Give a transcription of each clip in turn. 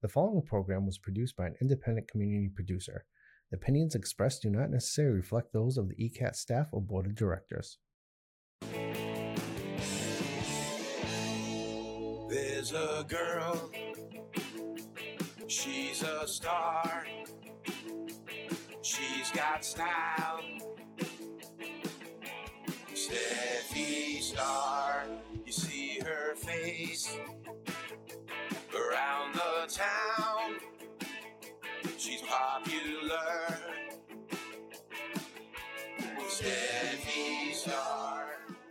The following program was produced by an independent community producer. The opinions expressed do not necessarily reflect those of the ECAT staff or board of directors. There's a girl, she's a star, she's got style, Steffi Star. You see her face around the town, she's popular, Steffi Star.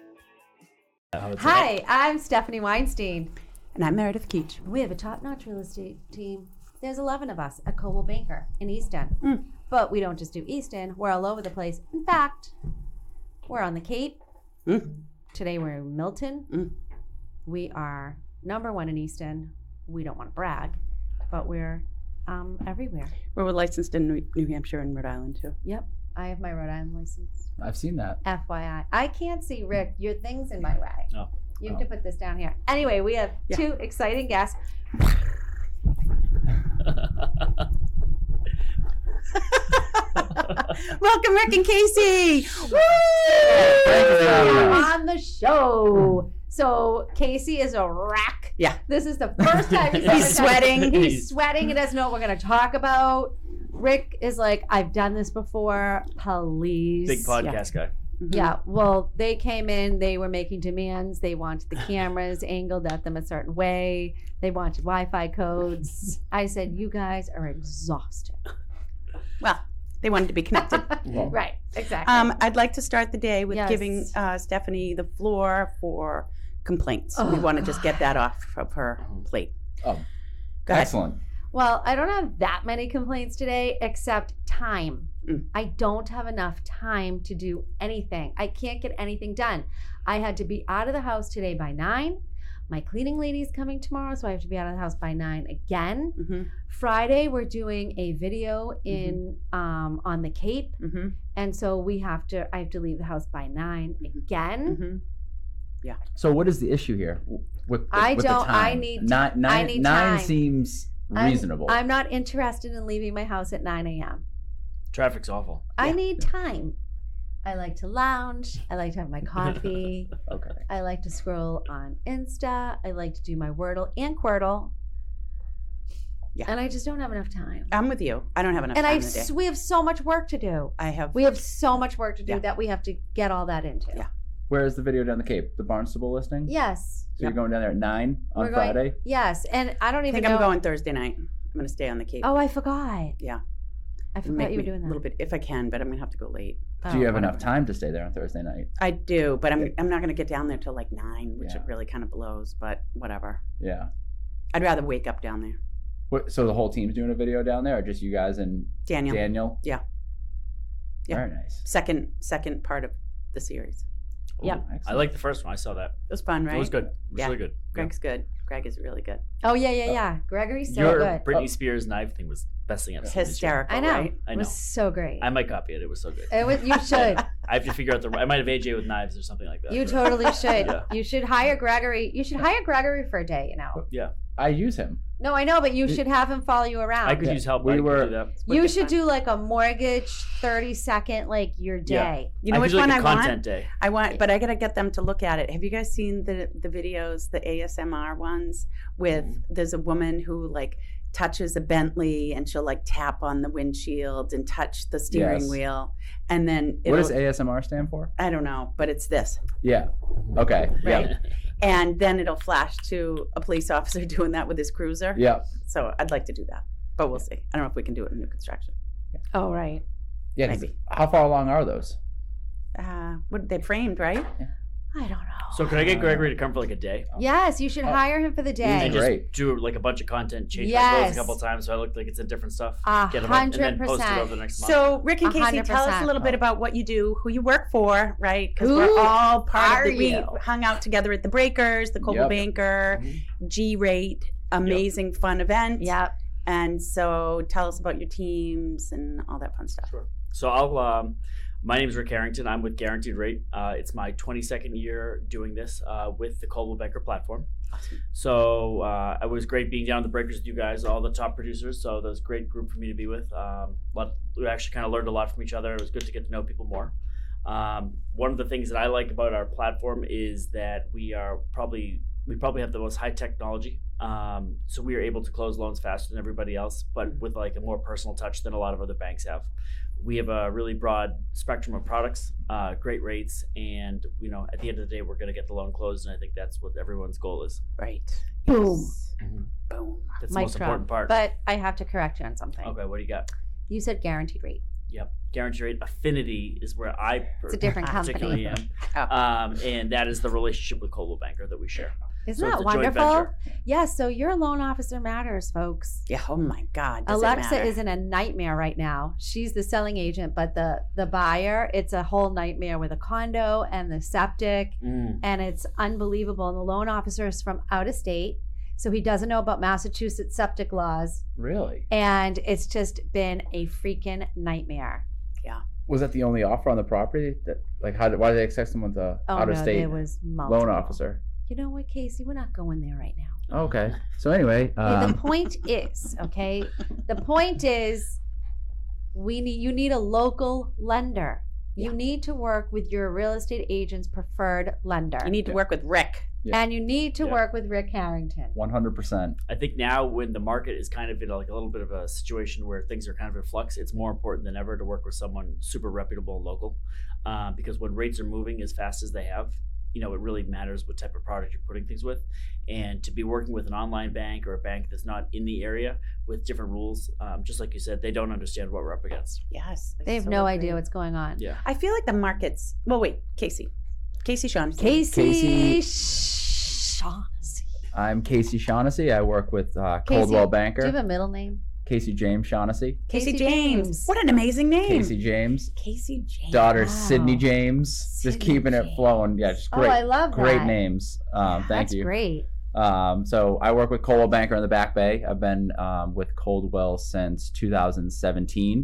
Hi, I'm Stephanie Weinstein. And I'm Meredith Keach. We have a top-notch real estate team. There's 11 of us at Coldwell Banker in East End. But we don't just do East End. We're all over the place. In fact, we're on the Cape. Today we're in Milton. We are #1 in East End. We don't want to brag, but we're everywhere. We're licensed in New Hampshire and Rhode Island, too. Yep. I have my Rhode Island license. I've seen that. FYI. I can't see, Rick. Your thing's in my way. Oh. You have to put this down here. Anyway, we have two exciting guests. Welcome, Rick and Casey. Woo! On the show. So Casey is a wreck. Yeah. This is the first time He's sweating. He's sweating. He doesn't know what we're going to talk about. Rick is like, I've done this before. Please. Big podcast guy. Yeah, well, they came in, they were making demands. They wanted the cameras angled at them a certain way. They wanted Wi-Fi codes. I said, you guys are exhausted. Well, they wanted to be connected. Right, exactly. I'd like to start the day with Yes. giving Stephanie the floor for complaints. We want to just get that off of her plate. Oh, Go ahead. excellent. Well, I don't have that many complaints today, except time. I don't have enough time to do anything. I can't get anything done. I had to be out of the house today by 9. My cleaning lady's coming tomorrow, so I have to be out of the house by 9 again. Friday, we're doing a video in on the Cape, and so I have to leave the house by 9 again. Yeah. So what is the issue here with the I time? need Nine time. seems reasonable. I'm not interested in leaving my house at 9 a.m. Traffic's awful. I need time. I like to lounge. I like to have my coffee. Okay. I like to scroll on Insta. I like to do my Wordle and Quirtle. Yeah. And I just don't have enough time. I'm with you. I don't have enough And time today. we have so much work to do. We have so much work to do that we have to get all that into. Yeah. Where is the video down the Cape? The Barnstable listing? Yes. So you're going down there at 9 on We're going- Friday? Yes. And I don't I even think know. I'm going Thursday night. I'm going to stay on the Cape. Oh, I forgot. Yeah. I forgot Make you were me doing a that. little bit, if I can, but I'm going to have to go late. Do you have whatever. enough time to stay there on Thursday night? I do, but I'm not going to get down there till like 9, which Yeah. it really kind of blows, but whatever. Yeah. I'd rather wake up down there. So the whole team's doing a video down there, or just you guys and Daniel? Yeah. Very nice. Second part of the series. Yeah. Excellent. I like the first one. I saw that. It was fun, right? It was good. It was Yeah. really good. Greg's good. Greg is really good. Oh, yeah. Gregory's so Your good. Britney Spears knife thing was the best thing I've seen. this year. Hysterical, I know. right? I It know. was so great. I might copy it. It was so good. You should. I have to figure out I might have AJ with knives or something like that. You totally should. Yeah. You should hire Gregory. You should hire Gregory for a day, you know. Yeah. I use him. No, I know, but you should have him follow you around. I could use help. We I could were- do that. You should do like a mortgage 30-second, like your day. You know I which could do one like a I content want? day. I want, but I got to get them to look at it. Have you guys seen the videos, the ASMR ones with, there's a woman who like touches a Bentley and she'll like tap on the windshield and touch the steering Yes. wheel. And then What does ASMR stand for? I don't know, but it's this. Yeah. Okay. Right. Yeah. And then it'll flash to a police officer doing that with his cruiser. Yeah. So I'd like to do that, but we'll see. I don't know if we can do it in new construction. Oh, right. Yeah. 'cause Maybe. How far along are those? What they framed, right? I don't know. So could I get Gregory to come for like a day? Yes, you should hire him for the And day. just Great. do like a bunch of content, change my clothes Yes. a couple times so I look like it's in different stuff. 100%. And then post it over the next month. So, Rick and Casey, tell us 100%. a little bit about what you do, who you work for, right? Because Who we're all part are of we you? hung out together at the Breakers, the Coldwell Yep. Banker, G-Rate, amazing fun event. Yep. And so tell us about your teams and all that fun stuff. Sure. So I'll My name is Rick Harrington. I'm with Guaranteed Rate. It's my 22nd year doing this with the Coldwell Banker platform. Awesome. So it was great being down at the Breakers with you guys, all the top producers. So that was a great group for me to be with. We actually kind of learned a lot from each other. It was good to get to know people more. One of the things that I like about our platform is that we probably have the most high technology. So we are able to close loans faster than everybody else, but with like a more personal touch than a lot of other banks have. We have a really broad spectrum of products, great rates, and at the end of the day, we're going to get the loan closed, and I think that's what everyone's goal is. Right. Boom. Yes. Mm-hmm. Boom. That's the most important part. But I have to correct you on something. Okay, what do you got? You said Guaranteed Rate. Yep. Guaranteed Rate. Affinity is where I It's a different particularly company. am. And that is the relationship with Coldwell Banker that we share. Isn't So that it's a joint wonderful? venture. Yeah, so your loan officer matters, folks. Yeah. Oh my God. Does it Alexa matter? is in a nightmare right now. She's the selling agent, but the buyer, it's a whole nightmare with a condo and the septic, and it's unbelievable. And the loan officer is from out of state, so he doesn't know about Massachusetts septic laws, Really? and it's just been a freaking nightmare. Was that the only offer on the property? Why did they accept someone's Oh out of no, state there was multiple. loan officer? You know what, Casey? We're not going there right now. Okay. So anyway, Okay, the point is, okay, the point is you need a local lender. You need to work with your real estate agent's preferred lender. You need to work with Rick. and you need to Yeah. work with Rick Harrington. 100%. I think now when the market is kind of in like a little bit of a situation where things are kind of in flux, it's more important than ever to work with someone super reputable and local, because when rates are moving as fast as they have, it really matters what type of product you're putting things with. And to be working with an online bank or a bank that's not in the area with different rules, just like you said, they don't understand what we're up against. Yes. I They have so no agree. idea what's going on. Yeah. I feel like the market's. Well, wait, Casey Shaughnessy. Casey Shaughnessy. I'm Casey Shaughnessy. I work with Casey, Coldwell Do Banker. you have a middle name? Casey James Shaughnessy. Casey Casey James. James. What an amazing name. Casey James. Casey James. Daughter Wow. Sydney James. Just Sydney keeping it James. flowing. Yeah, just great. Oh, I love Great that. names. Thank That's you. great. So I work with Coldwell Banker in the Back Bay. I've been with Coldwell since 2017.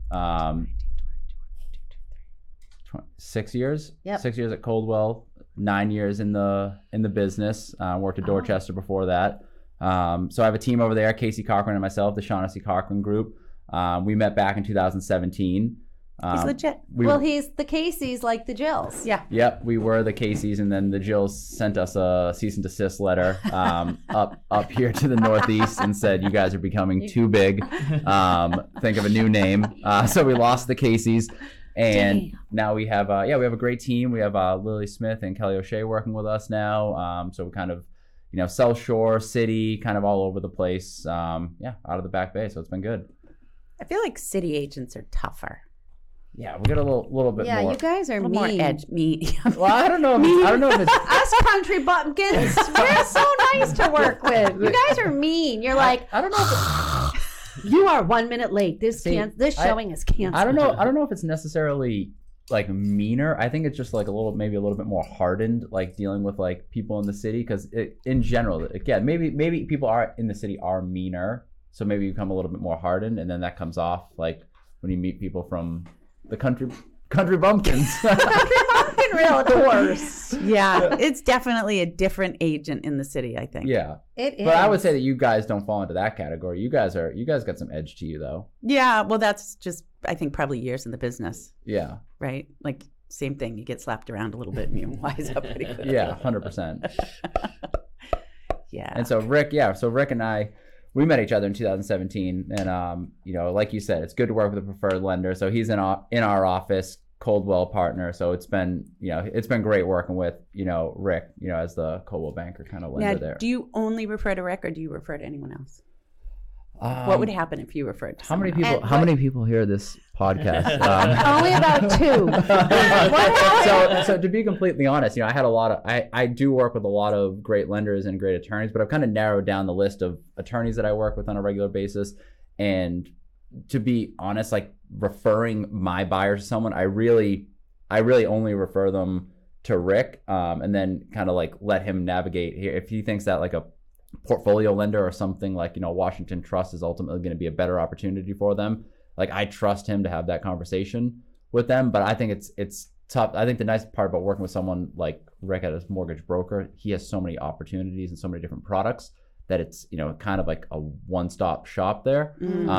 6 years. Yep. 6 years at Coldwell. 9 years in the business. Worked at Oh. Dorchester before that. So I have a team over there, Casey Cochran and myself, the Shaughnessy Cochran Group. We met back in 2017. He's legit. Well, he's the Caseys like the Jills. Yeah. Yep, we were the Caseys, and then the Jills sent us a cease and desist letter up here to the Northeast and said, "You guys are becoming too big. Think of a new name." So we lost the Caseys, and Damn. now we have we have a great team. We have Lily Smith and Kelly O'Shea working with us now. So we kind of South Shore, City, kind of all over the place. Out of the Back Bay. So it's been good. I feel like city agents are tougher. Yeah, we got a little bit Yeah, more. you guys are A little mean. more edge. Me. Well, I don't know. If it's Us country bumpkins, we're so nice to work with. You guys are mean. You're like, I don't know. If you are 1 minute late. This See, this showing is canceled. I don't know if it's necessarily like meaner. I think it's just like maybe a little bit more hardened, like dealing with like people in the city. Because in general, again, maybe people are in the city are meaner, so maybe you become a little bit more hardened, and then that comes off like when you meet people from the country bumpkins. Country bumpkin realtors. Yeah, it's definitely a different agent in the city, I think. Yeah, It is. but I would say that you guys don't fall into that category. You guys got some edge to you though. Yeah, well, that's just, I think, probably years in the business, Yeah, right? Like, same thing. You get slapped around a little bit and you wise up pretty quick. yeah, 100%. Yeah. And so Rick and I, we met each other in 2017, and like you said, it's good to work with a preferred lender. So he's in our office, Coldwell partner. So it's been great working with Rick, as the Coldwell Banker kind of lender Now, there. do you only refer to Rick or do you refer to anyone else? What would happen if you referred to How many someone people? else? How many people hear this podcast? Only about 2. So to be completely honest, I had I do work with a lot of great lenders and great attorneys, but I've kind of narrowed down the list of attorneys that I work with on a regular basis. And to be honest, like referring my buyers to someone, I really only refer them to Rick, and then kind of like let him navigate here. If he thinks that like a portfolio lender or something like Washington Trust is ultimately going to be a better opportunity for them, like I trust him to have that conversation with them, but I think it's tough. I think the nice part about working with someone like Rick at his mortgage broker, he has so many opportunities and so many different products that it's, you know, kind of like a one-stop shop there.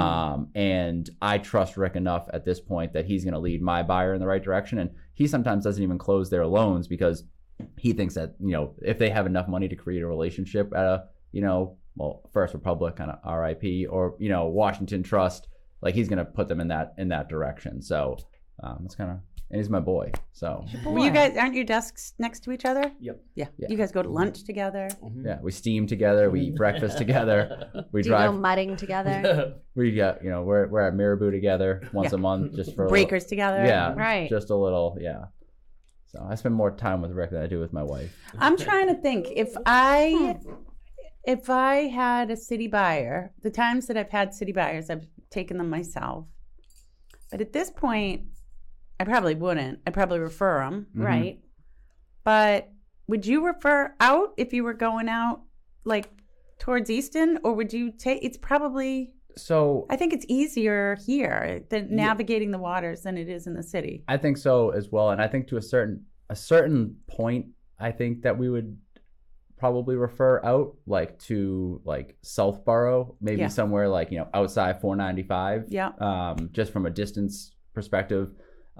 And I trust Rick enough at this point that he's going to lead my buyer in the right direction. And he sometimes doesn't even close their loans because he thinks that, you know, if they have enough money to create a relationship at a, you know, well, First Republic, kind of RIP, or, you know, Washington Trust, like he's going to put them in that direction. So it's kind of, and he's my boy. So Well, you guys, aren't your desks next to each other? Yep. Yeah. Yeah. You guys go to lunch together? yeah, we steam together, we eat breakfast together, we Do you drive. go mudding together? We got, you know, we're at Marabou together once a month just for Breakers together? Yeah, Right. Just a little, yeah. So I spend more time with Rick than I do with my wife. I'm trying to think. If I had a city buyer, the times that I've had city buyers, I've taken them myself. But at this point, I probably wouldn't. I'd probably refer them. Right. But would you refer out if you were going out like towards Easton, or would you take? It's probably. So I think it's easier here than navigating the waters than it is in the city. I think so as well, and I think to a certain point, I think that we would probably refer out like to like Southborough, maybe somewhere like, you know, outside 495. Yeah. Just from a distance perspective,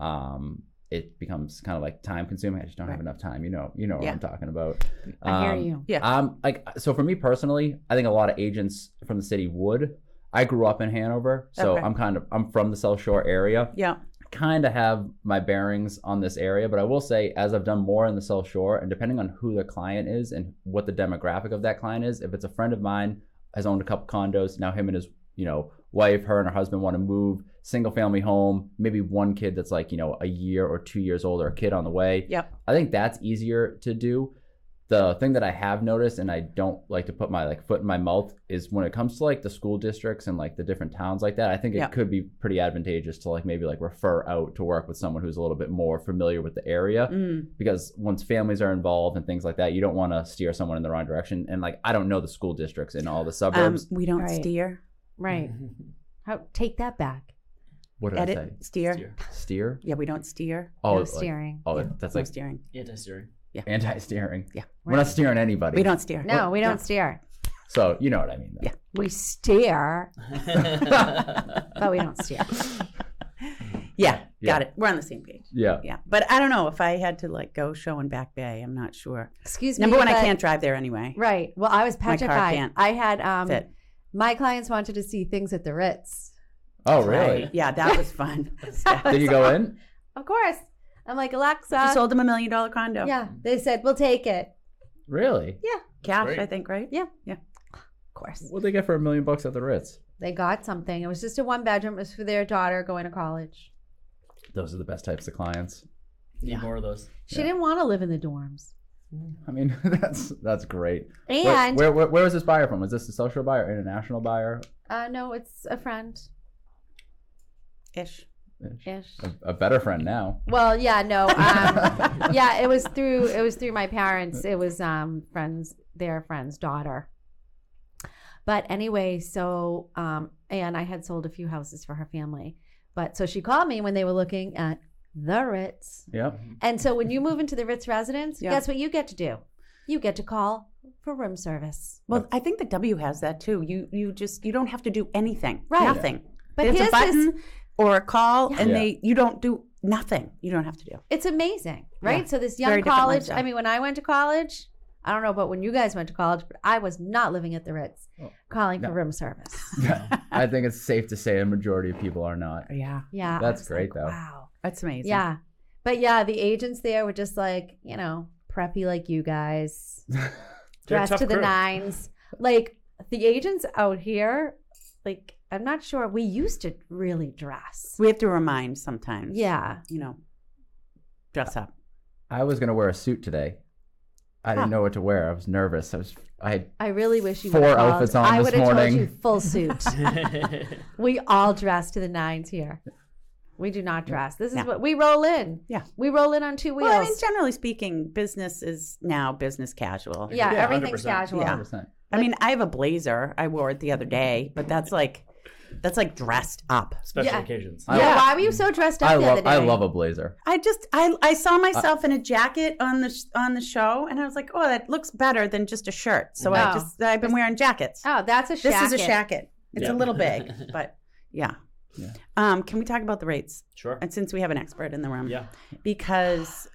it becomes kind of like time consuming. I just don't have enough time. You know what I'm talking about. I hear you. Yeah. Like, so for me personally, I think a lot of agents from the city would. I grew up in Hanover, so Okay. I'm from the South Shore area. Yeah. Kind of have my bearings on this area, but I will say, as I've done more in the South Shore, and depending on who the client is and what the demographic of that client is, if it's a friend of mine, has owned a couple condos, now him and his, you know, wife, her and her husband want to move, single family home, maybe one kid that's like, you know, a year or 2 years old or a kid on the way. Yep. I think that's easier to do. The thing that I have noticed, and I don't like to put my like foot in my mouth, is when it comes to like the school districts and like the different towns like that, I think it could be pretty advantageous to like maybe like refer out to work with someone who's a little bit more familiar with the area, because once families are involved and things like that, you don't want to steer someone in the wrong direction. And like, I don't know the school districts in all the suburbs. We don't Right. steer. Right. Take that back. What did I Edit. say? Steer. Steer? Yeah, we don't steer. Oh, No like- steering. oh, Yeah, that's no like steering. Anti-steering. anti-steering. Yeah. We're not steering anybody. We don't steer. No, we don't Yeah. steer. So you know what I mean. Though. Yeah. We steer, but we don't steer. Yeah, Yeah. got it. We're on the same page. Yeah. Yeah, but I don't know if I had to like go show in Back Bay. I'm not sure. Excuse me. Number one, I but- can't drive there anyway. Right. Well, I was My car petrified. can't I had fit. my clients wanted to see things at the Ritz. Oh, really? Right. Yeah, that was fun. Did you go in? Of course. I'm like, Alexa. You sold them $1 million condo. Yeah. They said, we'll take it. Really? Cash, Great. I think, right? Yeah. Yeah. Of course. What'd they get for $1 million at the Ritz? They got something. It was just a one bedroom. It was for their daughter going to college. Those are the best types of clients. Need more of those. She didn't want to live in the dorms. I mean, that's great. And where was this buyer from? Was this a social buyer, or international buyer? no, it's a friend. Ish. Ish. A better friend now. Well, yeah, no. Yeah, it was through my parents. It was their friend's daughter. But anyway, so and I had sold a few houses for her family. But so she called me when they were looking at the Ritz. Yep. And so when you move into the Ritz residence, Yeah. guess what you get to do? You get to call for room service. Well, I think the W has that too. You don't have to do anything. Right. Nothing. But There's here's a button or a call, and Yeah. you don't do nothing. You don't have to do. It's amazing, right? Yeah. So this young Very different college, lifestyle. I mean, when I went to college, I don't know about when you guys went to college, but I was not living at the Ritz calling for room service. I think it's safe to say a majority of people are not. Yeah. Yeah. I That's was great, like, though. Wow. That's amazing. Yeah. But yeah, the agents there were just like, preppy like you guys, They're a dressed tough to the crew. nines. Like the agents out here, like, I'm not sure. We used to really dress. We have to remind sometimes. Yeah. Dress up. I was gonna wear a suit today. I didn't know what to wear. I was nervous. I had I really wish you 4 would have called. outfits on I this would have told morning. you full suit. We all dress to the nines here. We do not dress. This is Yeah. what we roll in. Yeah. We roll in on 2 wheels. Well, I mean, generally speaking, business is now business casual. yeah, Yeah, everything's 100%. casual. Yeah. 100%. I mean, I have a blazer. I wore it the other day, but that's like That's like dressed up. Special Yeah. occasions. Yeah, why were you so dressed up the other day? I love a blazer. I saw myself in a jacket on the show, and I was like, oh, that looks better than just a shirt. So I've been wearing jackets. Oh, that's a shacket. This is a shacket. It's Yeah. a little big, but yeah. Yeah. Can we talk about the rates? Sure. And since we have an expert in the room, Yeah. because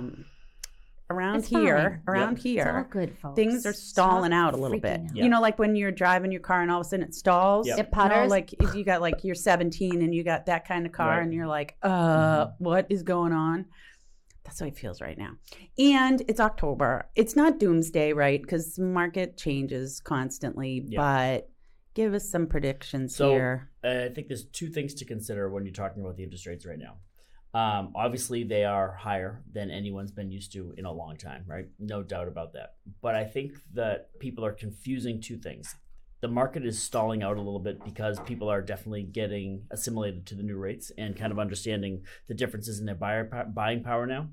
around It's here, fine. It's all good, folks. things are stalling out a little bit. freaking out. Yeah. You know, like when you're driving your car and all of a sudden it stalls. Yep. It You know, putters. like if you got like you're 17 and you got that kind of car Right. and you're like, what is going on? That's how it feels right now. And it's October. It's not doomsday, right? Because the market changes constantly. Yeah. But give us some predictions So here. I think there's two things to consider when you're talking about the interest rates right now. Obviously, they are higher than anyone's been used to in a long time, right? No doubt about that. But I think that people are confusing two things. The market is stalling out a little bit because people are definitely getting assimilated to the new rates and kind of understanding the differences in their buying power now.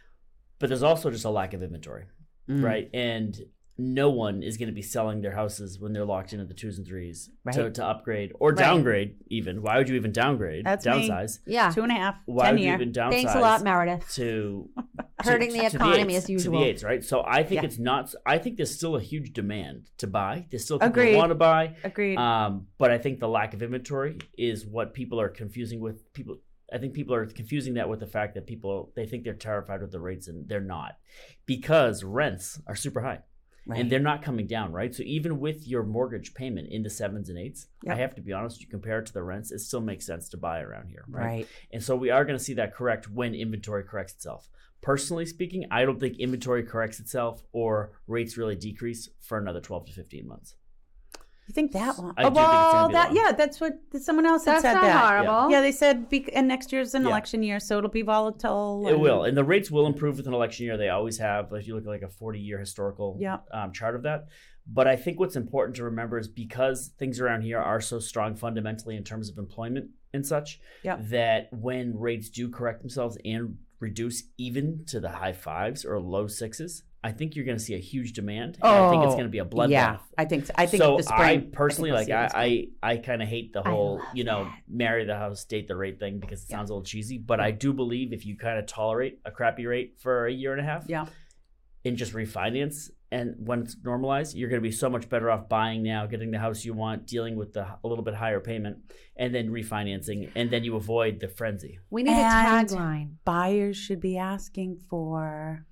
But there's also just a lack of inventory, right? And no one is going to be selling their houses when they're locked in at the 2s and 3s Right. to upgrade or downgrade even. Why would you even downgrade? That's me. downsize. Yeah. 2.5, Why 10 would you year. even downsize? Thanks a lot, Meredith. To Hurting the to economy eights, as usual. To the eights, right? So I think Yeah. it's not. I think there's still a huge demand to buy. There's still people Agreed. who want to buy. Agreed. But I think the lack of inventory is what people are confusing with people. I think people are confusing that with the fact that they think they're terrified with the rates and they're not, because rents are super high. Right. And they're not coming down, right? So even with your mortgage payment in the 7s and 8s, Yep. I have to be honest, you compare it to the rents, it still makes sense to buy around here, right? Right. And so we are going to see that correct when inventory corrects itself. Personally speaking, I don't think inventory corrects itself or rates really decrease for another 12 to 15 months. You think that one? I do think it's gonna be long. Yeah, that's what someone else had That's said not that. horrible. Yeah, they said, and next year's an Yeah. election year, so it'll be volatile. It will. And the rates will improve with an election year. They always have. If you look at like a 40-year historical Yeah. chart of that. But I think what's important to remember is because things around here are so strong fundamentally in terms of employment and such, Yeah. that when rates do correct themselves and reduce even to the high 5s or low 6s, I think you're going to see a huge demand. And I think it's going to be a bloodbath. Yeah, I think so. I think So the spring. I personally I think we'll see it this I kind of hate the I whole, love marry the house, date the rate thing because it sounds a little cheesy. But I do believe if you kind of tolerate a crappy rate for a year and a half, Yeah. and just refinance, and when it's normalized, you're going to be so much better off buying now, getting the house you want, dealing with a little bit higher payment, and then refinancing, and then you avoid the frenzy. We need And- a tagline. Buyers should be asking for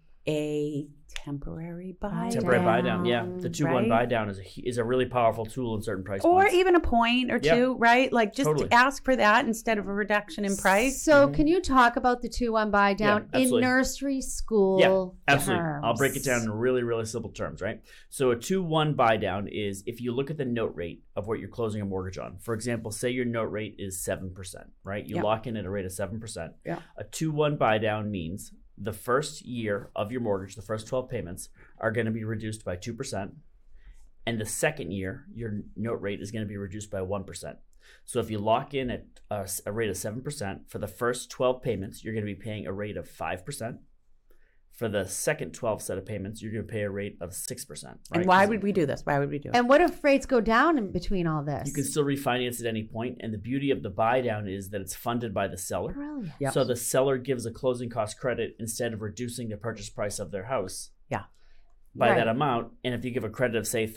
a temporary buy Temporary buy down, yeah. Down, The 2-1 right? buy down is a really powerful tool in certain price or points. even a point or Yeah. two, right? Like just Totally. ask for that instead of a reduction in price. So can you talk about the 2-1 buy down in absolutely. nursery school Yeah, absolutely. terms? I'll break it down in really, really simple terms, right? So a 2-1 buy down is if you look at the note rate of what you're closing a mortgage on. For example, say your note rate is 7%, right? You Yeah. lock in at a rate of 7%. Yeah. A 2-1 buy down means the first year of your mortgage, the first 12 payments, are going to be reduced by 2%. And the second year, your note rate is going to be reduced by 1%. So if you lock in at a rate of 7%, for the first 12 payments, you're going to be paying a rate of 5%. For the second 12 set of payments, you're going to pay a rate of 6%. Right? And why would we do this? Why would we do it? And what if rates go down in between all this? You can still refinance at any point, and the beauty of the buy down is that it's funded by the seller. Brilliant. Yep. So the seller gives a closing cost credit instead of reducing the purchase price of their house. Yeah. By Right. that amount, and if you give a credit of say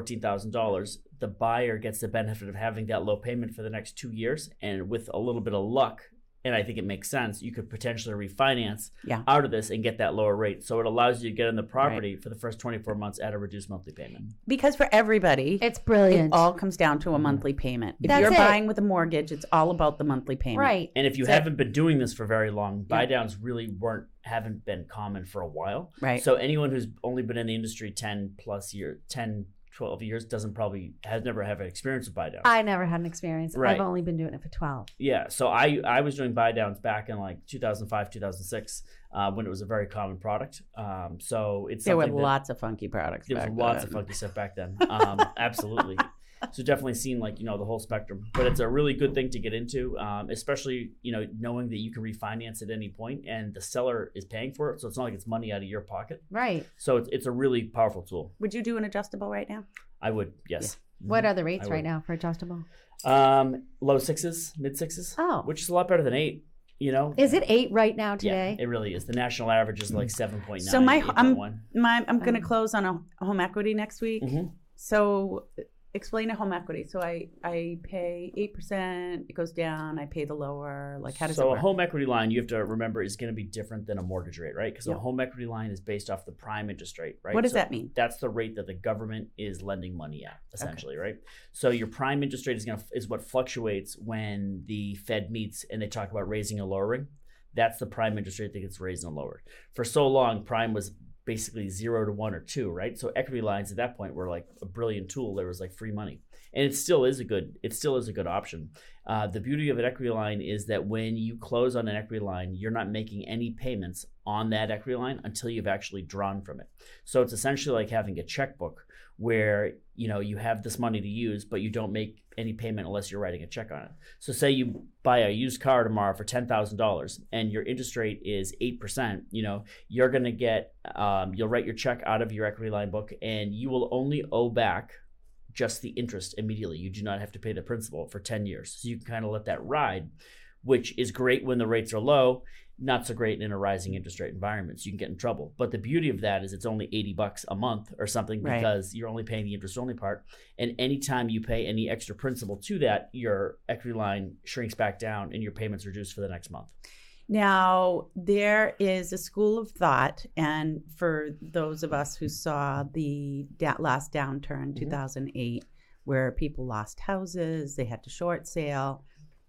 $14,000, the buyer gets the benefit of having that low payment for the next 2 years, and with a little bit of luck, and I think it makes sense, you could potentially refinance Yeah. out of this and get that lower rate. So it allows you to get in the property for the first 24 months at a reduced monthly payment. Because for everybody, It's brilliant. it all comes down to a monthly payment. If That's you're it. buying with a mortgage, it's all about the monthly payment. Right. And if you So- haven't been doing this for very long, buy Yeah. downs really haven't been common for a while. Right. So anyone who's only been in the industry 12 years has never had an experience with buy downs. I never had an experience. Right. I've only been doing it for 12. Yeah, so I was doing buy downs back in like 2005, 2006, when it was a very common product. So it's There were something that- lots of funky products. there was back lots then. of funky stuff back then. Absolutely. So definitely seen the whole spectrum, but it's a really good thing to get into, especially knowing that you can refinance at any point and the seller is paying for it, so it's not like it's money out of your pocket. Right. So it's a really powerful tool. Would you do an adjustable right now? I would, yes. What are the rates I right would. now for adjustable? Low 6s, mid 6s. Oh. Which is a lot better than 8. You know, Is it 8 right now today? Yeah, it really is. The national average is like 7.9. So I'm 8.1. going to close on a home equity next week. Mhm. So explain a home equity. So I pay 8%, it goes down, I pay the lower. Like, how does it So work? a home equity line, you have to remember, is going to be different than a mortgage rate, right? Because Yep. a home equity line is based off the prime interest rate, right? What does So that mean? That's the rate that the government is lending money at, essentially, right? So your prime interest rate is what fluctuates when the Fed meets and they talk about raising and lowering. That's the prime interest rate that gets raised and lowered. For so long, prime was basically 0 to 1 or 2, right? So equity lines at that point were like a brilliant tool. There was like free money, and it still is a good option. The beauty of an equity line is that when you close on an equity line, you're not making any payments on that equity line until you've actually drawn from it. So it's essentially like having a checkbook where you have this money to use, but you don't make any payment unless you're writing a check on it. So say you buy a used car tomorrow for $10,000 and your interest rate is 8%, you're going to get, you'll write your check out of your equity line book and you will only owe back just the interest immediately. You do not have to pay the principal for 10 years. So you can kind of let that ride, which is great when the rates are low, not so great in a rising interest rate environment. So you can get in trouble. But the beauty of that is it's only $80 a month or something because you're only paying the interest only part. And anytime you pay any extra principal to that, your equity line shrinks back down and your payments reduce for the next month. Now, there is a school of thought, and for those of us who saw the last downturn, 2008, where people lost houses, they had to short sale.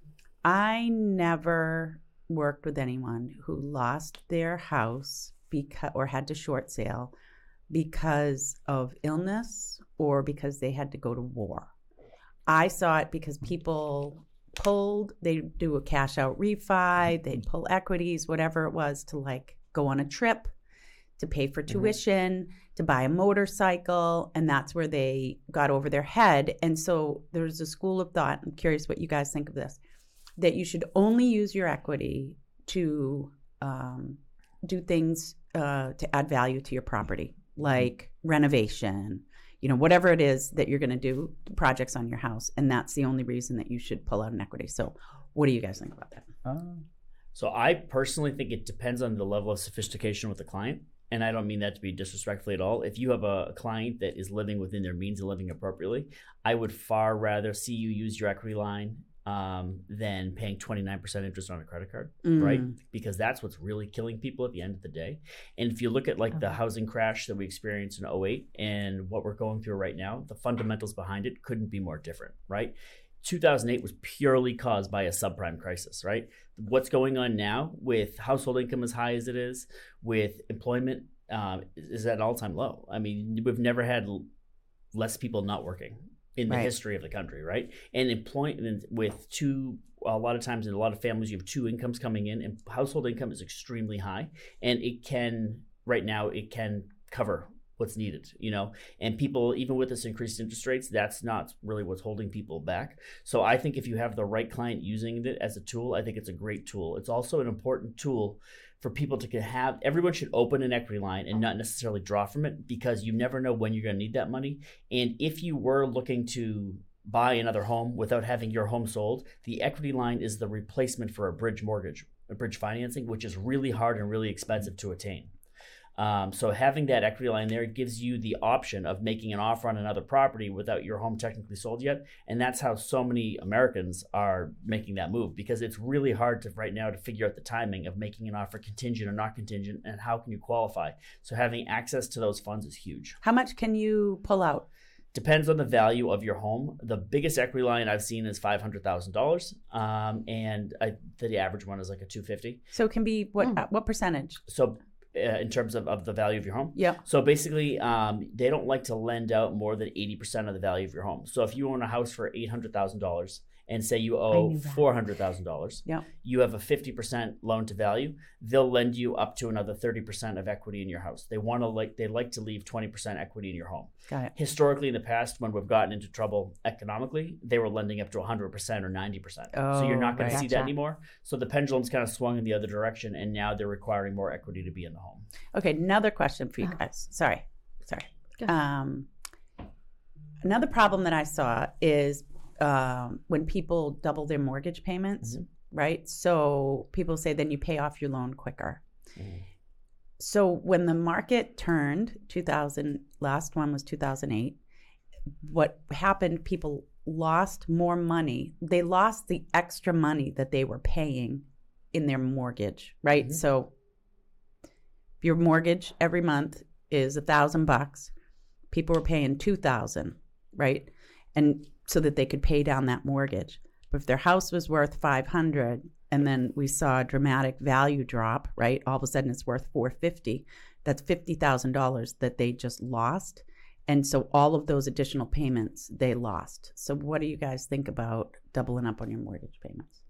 I never worked with anyone who lost their house or had to short sale because of illness or because they had to go to war. I saw it because people they'd do a cash out refi, they'd pull equities, whatever it was, to like go on a trip, to pay for tuition, to buy a motorcycle, and that's where they got over their head. And so there's a school of thought, I'm curious what you guys think of this, that you should only use your equity to do things to add value to your property, like renovation, whatever it is that you're going to do, projects on your house. And that's the only reason that you should pull out an equity. So what do you guys think about that? So I personally think it depends on the level of sophistication with the client. And I don't mean that to be disrespectful at all. If you have a client that is living within their means and living appropriately, I would far rather see you use your equity line than paying 29% interest on a credit card, right? Because that's what's really killing people at the end of the day. And if you look at like the housing crash that we experienced in 2008 and what we're going through right now, the fundamentals behind it couldn't be more different, right? 2008 was purely caused by a subprime crisis, right? What's going on now with household income as high as it is, with employment is at an all-time low. I mean, we've never had less people not working in the history of the country, right? And employment with a lot of times in a lot of families, you have two incomes coming in, and household income is extremely high, and it can cover what's needed, and people, even with this increased interest rates, that's not really what's holding people back. So I think if you have the right client using it as a tool, I think it's a great tool. It's also an important tool for people to have. Everyone should open an equity line and not necessarily draw from it, because you never know when you're going to need that money. And if you were looking to buy another home without having your home sold, the equity line is the replacement for a bridge mortgage, a bridge financing, which is really hard and really expensive to attain. So having that equity line there gives you the option of making an offer on another property without your home technically sold yet. And that's how so many Americans are making that move, because it's really hard right now to figure out the timing of making an offer contingent or not contingent, and how can you qualify. So having access to those funds is huge. How much can you pull out? Depends on the value of your home. The biggest equity line I've seen is $500,000, and the average one is like a $250,000. So it can be what percentage? So in terms of the value of your home. Yeah. So basically, they don't like to lend out more than 80% of the value of your home. So if you own a house for $800,000 and say you owe $400,000, you have a 50% loan to value, they'll lend you up to another 30% of equity in your house. They like to leave 20% equity in your home. Got it. Historically, in the past, when we've gotten into trouble economically, they were lending up to 100% or 90%. So you're not going to see that anymore. So the pendulum's kind of swung in the other direction, and now they're requiring more equity to be in the home. Okay, another question for you guys. Sorry. Another problem that I saw is when people double their mortgage payments, right? So people say then you pay off your loan quicker. So when the market turned, last one was 2008, what happened, people lost more money. They lost the extra money that they were paying in their mortgage, right? So your mortgage every month is $1,000. People were paying $2,000, right? And so that they could pay down that mortgage. But if their house was worth $500, and then we saw a dramatic value drop, right? All of a sudden it's worth $450. That's $50,000 that they just lost. And so all of those additional payments they lost. So what do you guys think about doubling up on your mortgage payments?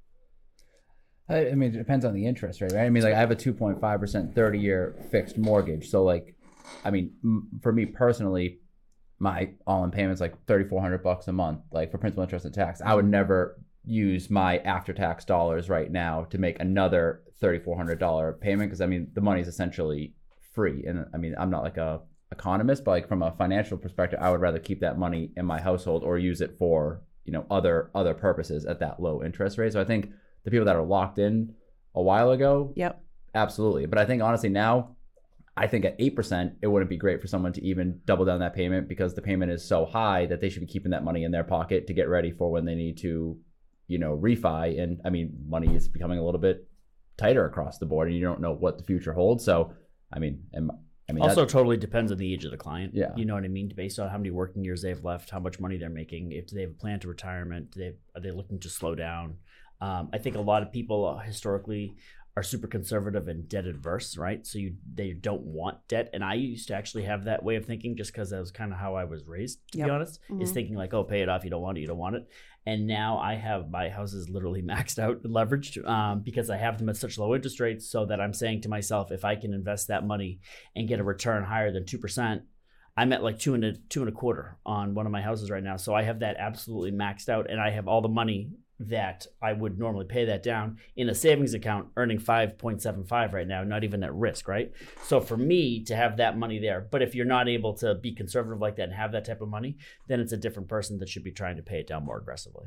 I mean, it depends on the interest rate, right? I mean, like I have a 2.5% 30-year fixed mortgage. So like, I mean, for me personally, my all-in payment's like $3,400 a month, like for principal, interest, and tax. I would never use my after-tax dollars right now to make another $3,400 payment because I mean, the money's essentially free. And I mean, I'm not like a economist, but like from a financial perspective, I would rather keep that money in my household or use it for, you know, other purposes at that low interest rate. So I think the people that are locked in a while ago, yep, absolutely. But I think honestly now, I think at 8%, it wouldn't be great for someone to even double down that payment because the payment is so high that they should be keeping that money in their pocket to get ready for when they need to, you know, refi. And I mean, money is becoming a little bit tighter across the board and you don't know what the future holds. So, I mean, also totally depends on the age of the client. Yeah. You know what I mean? Based on how many working years they've left, how much money they're making, if they have a plan to retirement, are they looking to slow down? I think a lot of people historically are super conservative and debt adverse, right? So they don't want debt. And I used to actually have that way of thinking just because that was kind of how I was raised, to be honest, is thinking like, oh, pay it off. You don't want it. And now I have my houses literally maxed out and leveraged because I have them at such low interest rates so that I'm saying to myself, if I can invest that money and get a return higher than 2%, I'm at like 2.25 on one of my houses right now. So I have that absolutely maxed out and I have all the money that I would normally pay that down in a savings account earning 5.75 right now, not even at risk, right? So for me to have that money there, but if you're not able to be conservative like that and have that type of money, then it's a different person that should be trying to pay it down more aggressively.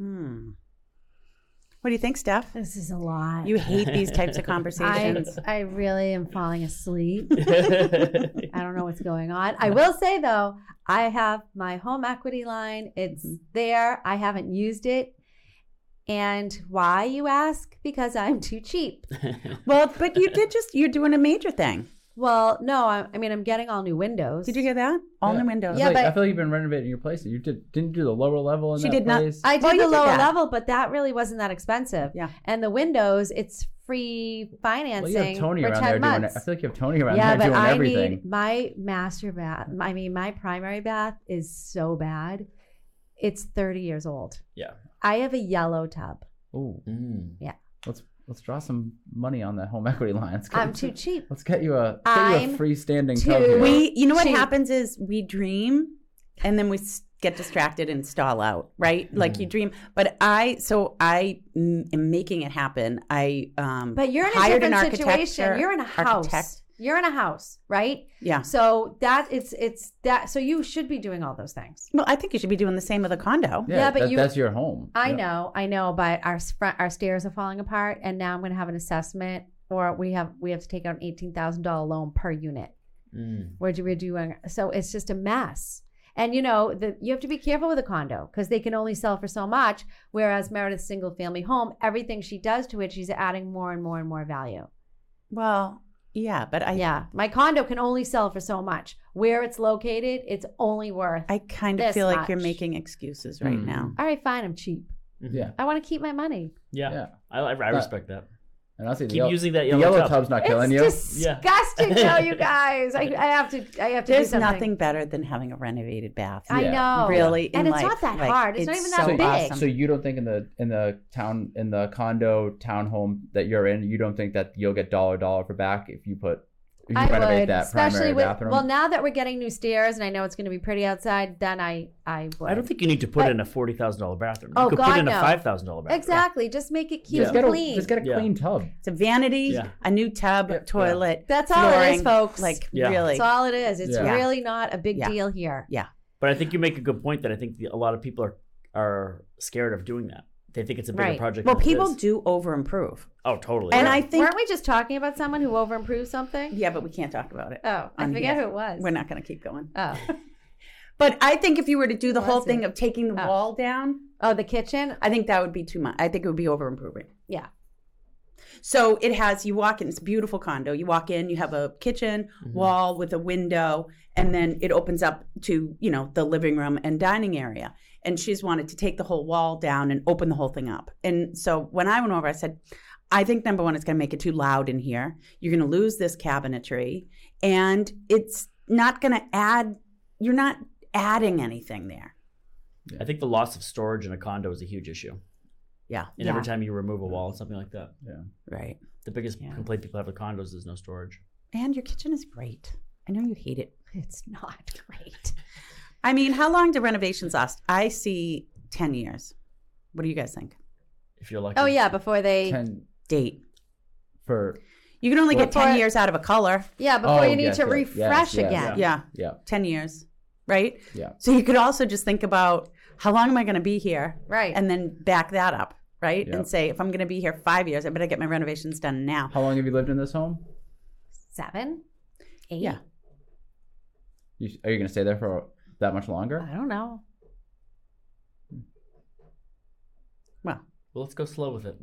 What do you think, Steph? This is a lot. You hate these types of conversations. I really am falling asleep. I don't know what's going on. I will say though, I have my home equity line. It's there. I haven't used it. And why, you ask? Because I'm too cheap. Well, but you're doing a major thing. Well, no, I mean, I'm getting all new windows. Did you get that? All new windows. Yeah, I feel like you've been renovating your place. Didn't you do the lower level in She that did not. place? I did the lower that. level, but that really wasn't that expensive. Yeah. And the windows, it's free financing Well, you have Tony for around 10 there doing it. months. I feel like you have Tony around Yeah, there but doing I everything. need my master bath. I mean, my primary bath is so bad. It's 30 years old. Yeah. I have a yellow tub. Ooh. Yeah. Let's draw some money on that home equity line. I'm too cheap. Let's get you a I'm freestanding too- tub here. You know what Cheap. happens is we dream and then we get distracted and stall out, right? Like you dream. But I am making it happen. But you're in a hired an different situation. You're in a house. architect. You're in a house, right? Yeah. So it's that. So you should be doing all those things. Well, I think you should be doing the same with a condo. Yeah, but that's your home. I Yeah. know, but our stairs are falling apart, and now I'm going to have an assessment, or we have to take out an $18,000 loan per unit. We're doing so it's just a mess. And you know you have to be careful with a condo because they can only sell for so much. Whereas Meredith's single family home, everything she does to it, she's adding more and more and more value. Well, yeah, but my condo can only sell for so much. Where it's located, it's only worth. I kind of this feel like you're much. making excuses right now. All right, fine, I'm cheap. Yeah. I want to keep my money. Yeah. I respect that. And honestly, Keep using that the yellow tub. tub's not killing It's you. disgusting, though, you guys. I have to do There's something. nothing better than having a renovated bath. I Yeah. know, Really, and in it's life, not that like, hard. It's not it's even that so big. awesome. So you don't think in the condo townhome that you're in, you don't think that you'll get dollar for back if you renovate would, that especially primary with bathroom? well, now that we're getting new stairs, and I know it's going to be pretty outside. Then I would. I don't think you need to put But- in a $40,000 bathroom. Oh, You could God, put in a no. $5,000 bathroom. Exactly. Just make it keep just it get clean. just get a Yeah. clean tub. It's a vanity, Yeah. a new tub, toilet. That's all it is, flooring, folks. Like Yeah. really. That's all it is. It's Yeah. really not a big Yeah. deal here. Yeah. But I think you make a good point that I think a lot of people are scared of doing that. They think it's a bigger Right. project. Well, than it people is. do over improve. Oh, totally. And yeah. I think, Weren't we just talking about someone who over improved something? yeah, but we can't talk about it. Oh, I on forget here. who it was. We're not going to keep going. Oh. But I think if you were to do the Who whole was thing it? of taking the Oh. wall down, Oh, the kitchen? I think that would be too much. I think it would be over improving. Yeah. So it has, you walk in, it's a beautiful condo. You walk in, you have a kitchen, wall with a window, and then it opens up to, the living room and dining area. And she's wanted to take the whole wall down and open the whole thing up. And so when I went over, I said, I think number one, it's going to make it too loud in here. You're going to lose this cabinetry, and it's not going to add, you're not adding anything there. I think the loss of storage in a condo is a huge issue. Yeah. And every time you remove a wall, something like that. Yeah. Right. The biggest Yeah. complaint people have with condos is no storage. And your kitchen is great. I know you hate it. It's not great. I mean, how long do renovations last? I see 10 years. What do you guys think? If you're lucky. Oh, yeah, before they... 10 Date. for You can only get Well, 10 for- years out of a color. Yeah, before Oh, you need yes, to yes, refresh yes, again. Yeah. yeah 10 years. Right? yeah. So you could also just think about how long am I going to be here? Right. And then back that up. Right? Yeah. And say, if I'm going to be here 5 years, I better get my renovations done now. How long have you lived in this home? 7? 8? Yeah. Are you going to stay there for that much longer? I don't know. Well, Well, let's go slow with it.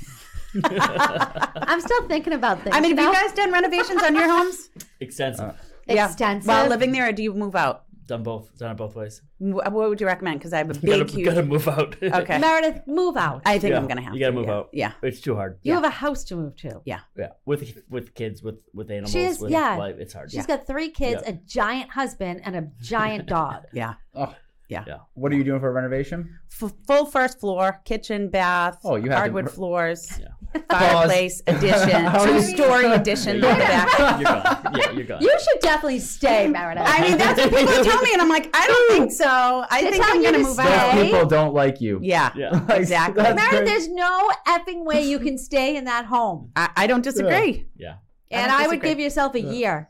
I'm still thinking about things. I mean, have you you know? guys done renovations on your homes? Extensive. Extensive. While living there, or do you move out? Done it both ways. What would you recommend? Because I have a You big, huge... gotta move out. Okay. Meredith, move out. I think Yeah. I'm going to have You gotta to. move yeah. out. Yeah. It's too hard. You have a house to move to. Yeah. Yeah. With kids, with animals, She is- with yeah. life, it's hard. She's got 3 kids, Yeah. a giant husband, and a giant dog. Yeah. Oh, Yeah. what are you doing for a renovation? Full first floor, kitchen, bath, Oh, you have to- hardwood floors, Yeah. fireplace addition, How many- 2-story addition in the back. You're gone. Yeah, you're gone. You should definitely stay, Meredith. I mean, that's what people tell me, and I'm like, I don't think so. I They think tell I'm you going to to move stay. out. Those people don't like you. Yeah, Yeah. exactly. That's Meredith, great. there's no effing way you can stay in that home. I don't disagree. Yeah. And don't I would disagree. give yourself a year.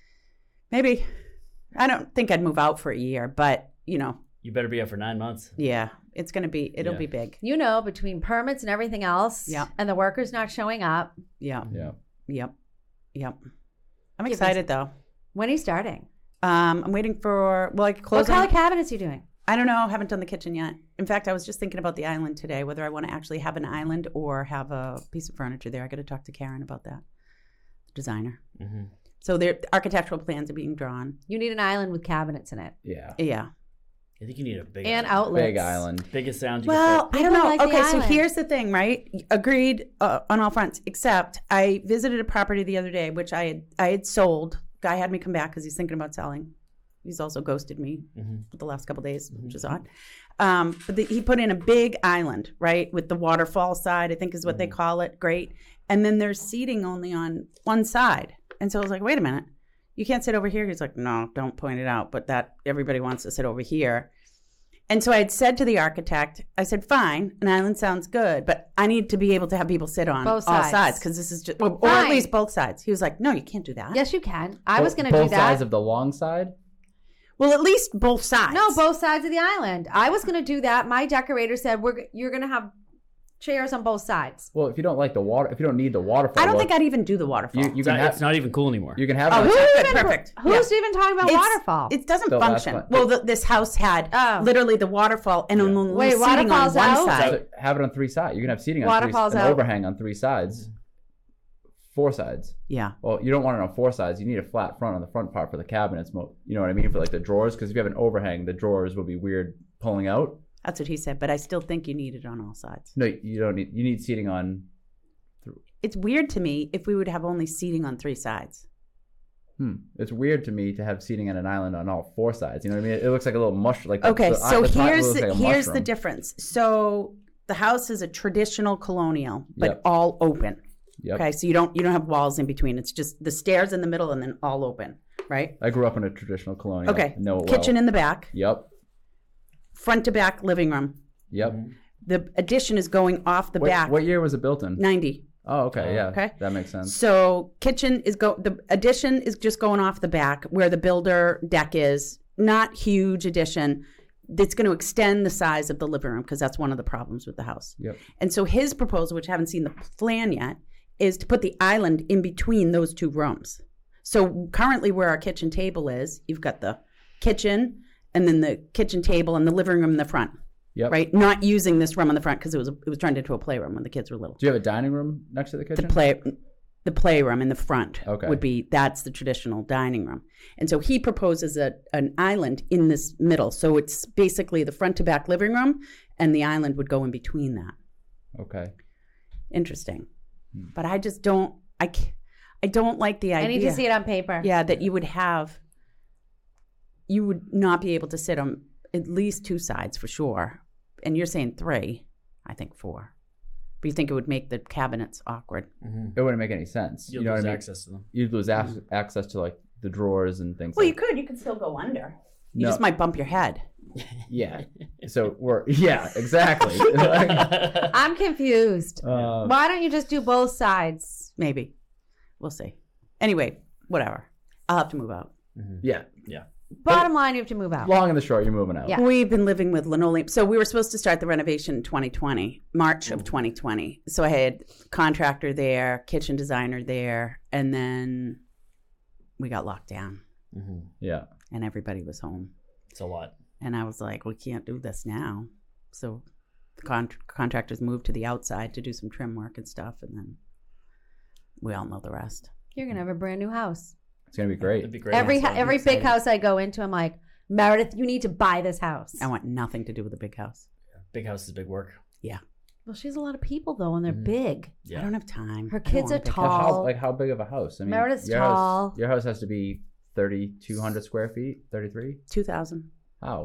Maybe. I don't think I'd move out for a year, but, You better be out for 9 months. yeah, it'll Yeah. be big. You know, between permits and everything else, Yeah. and the workers not showing up. Yeah, Yeah. yep. I'm Give excited, though. When are you starting? I'm waiting for, I could What close color on. cabinets are you doing? I don't know. Haven't done the kitchen yet. In fact, I was just thinking about the island today, whether I want to actually have an island or have a piece of furniture there. I got to talk to Karen about that, the designer. Mm-hmm. So their architectural plans are being drawn. You need an island with cabinets in it Yeah. Yeah. I think you need a big and island. outlets. Big island. Biggest sound you Well, can I don't People know. like the Okay, so island. here's the thing, right? Agreed on all fronts, except I visited a property the other day, which I had sold. Guy had me come back because he's thinking about selling. He's also ghosted me Mhm. the last couple of days, which is odd. But he put in a big island, right, with the waterfall side, I think is what they call it. Great. And then there's seating only on one side. And so I was like, wait a minute. You can't sit over here. He's like, no, don't point it out. But that everybody wants to sit over here. And so I had said to the architect, I said, fine, an island sounds good, but I need to be able to have people sit on Both all sides. sides because this is just, or at Fine. least both sides. He was like, no, you can't do that. Yes, you can. I was going to Both do that. sides of the long side? Well, at least both sides. No, both sides of the island. I was going to do that. My decorator said you're going to have chairs on both sides. Well, if you don't like the water, if you don't need the waterfall, I don't well, think I'd even do the waterfall. you It's can not, have it's not even cool anymore. you can have Oh, it. it's good. Perfect. Who's Yeah. even talking about It's- waterfall? It doesn't The last function. one. Well, this house had Oh. literally the waterfall and only Wait, seating on one waterfall's out? side. So have it on 3 sides. You can have seating on Waterfall's an out. overhang on 3 sides. 4 sides. Yeah. Well, you don't want it on 4 sides. You need a flat front on the front part for the cabinets. You know what I mean? For like the drawers, because if you have an overhang, the drawers will be weird pulling out. That's what he said, but I still think you need it on all sides. No, you don't need. You need seating on. It's weird to me if we would have only seating on 3 sides. It's weird to me to have seating on an island on all 4 sides. You know what I mean? It looks like a little mush. Like Okay, the so top here's looks like a here's the mushroom. difference. So the house is a traditional colonial, but Yep. all open. Yep. Okay, so you don't have walls in between. It's just the stairs in the middle and then all open, right? I grew up in a traditional colonial. Okay. I know it Kitchen well. in the back, Yep. front to back living room. Yep. The addition is going off the back. What year was it built in? 90. Oh, okay. Yeah. Okay. That makes sense. So kitchen is the addition is just going off the back where the builder deck is. not huge addition that's going to extend the size of the living room, because that's one of the problems with the house. Yep. And so his proposal, which I haven't seen the plan yet, is to put the island in between those two rooms. So currently where our kitchen table is, you've got the kitchen and then the kitchen table and the living room in the front. Yep. Right? Not using this room on the front because it was turned into a playroom when the kids were little. Do you have a dining room next to the kitchen? The playroom in the front Okay. would be, that's the traditional dining room. And so he proposes an island in this middle. So it's basically the front to back living room, and the island would go in between that. Okay. Interesting. But I just don't, I don't like the idea. I need to see it on paper. Yeah, that you would not be able to sit on at least two sides for sure. And you're saying 3, I think 4. But you think it would make the cabinets awkward. It wouldn't make any sense. You'll you know lose what I mean? access to them. You'd lose access to like the drawers and things. Well, like you could still go under. You No. just might bump your head. Yeah. So exactly. I'm confused. Uh, Why don't you just do both sides? Maybe. We'll see. Anyway, whatever. I'll have to move out. yeah. Bottom line, you have to move out. Long and the short, you're moving out. Yeah. We've been living with linoleum. So we were supposed to start the renovation in 2020, March of 2020. So I had contractor there, kitchen designer there, and then we got locked down Yeah. and everybody was home. It's a lot. And I was like, we can't do this now. So the contractors moved to the outside to do some trim work and stuff. And then we all know the rest. You're gonna have a brand new house. It's gonna be great. It'd be great. Every It's big exciting. house I go into, I'm like, Meredith, you need to buy this house. I want nothing to do with a big house. Big house is big work. Well, she has a lot of people though, and they're big. Yeah. I don't have time. Her I don't kids want are a big tall. house. How big of a house? I mean, Meredith's your tall. House, your house has to be 3,200 square feet. 33. 2,000. How?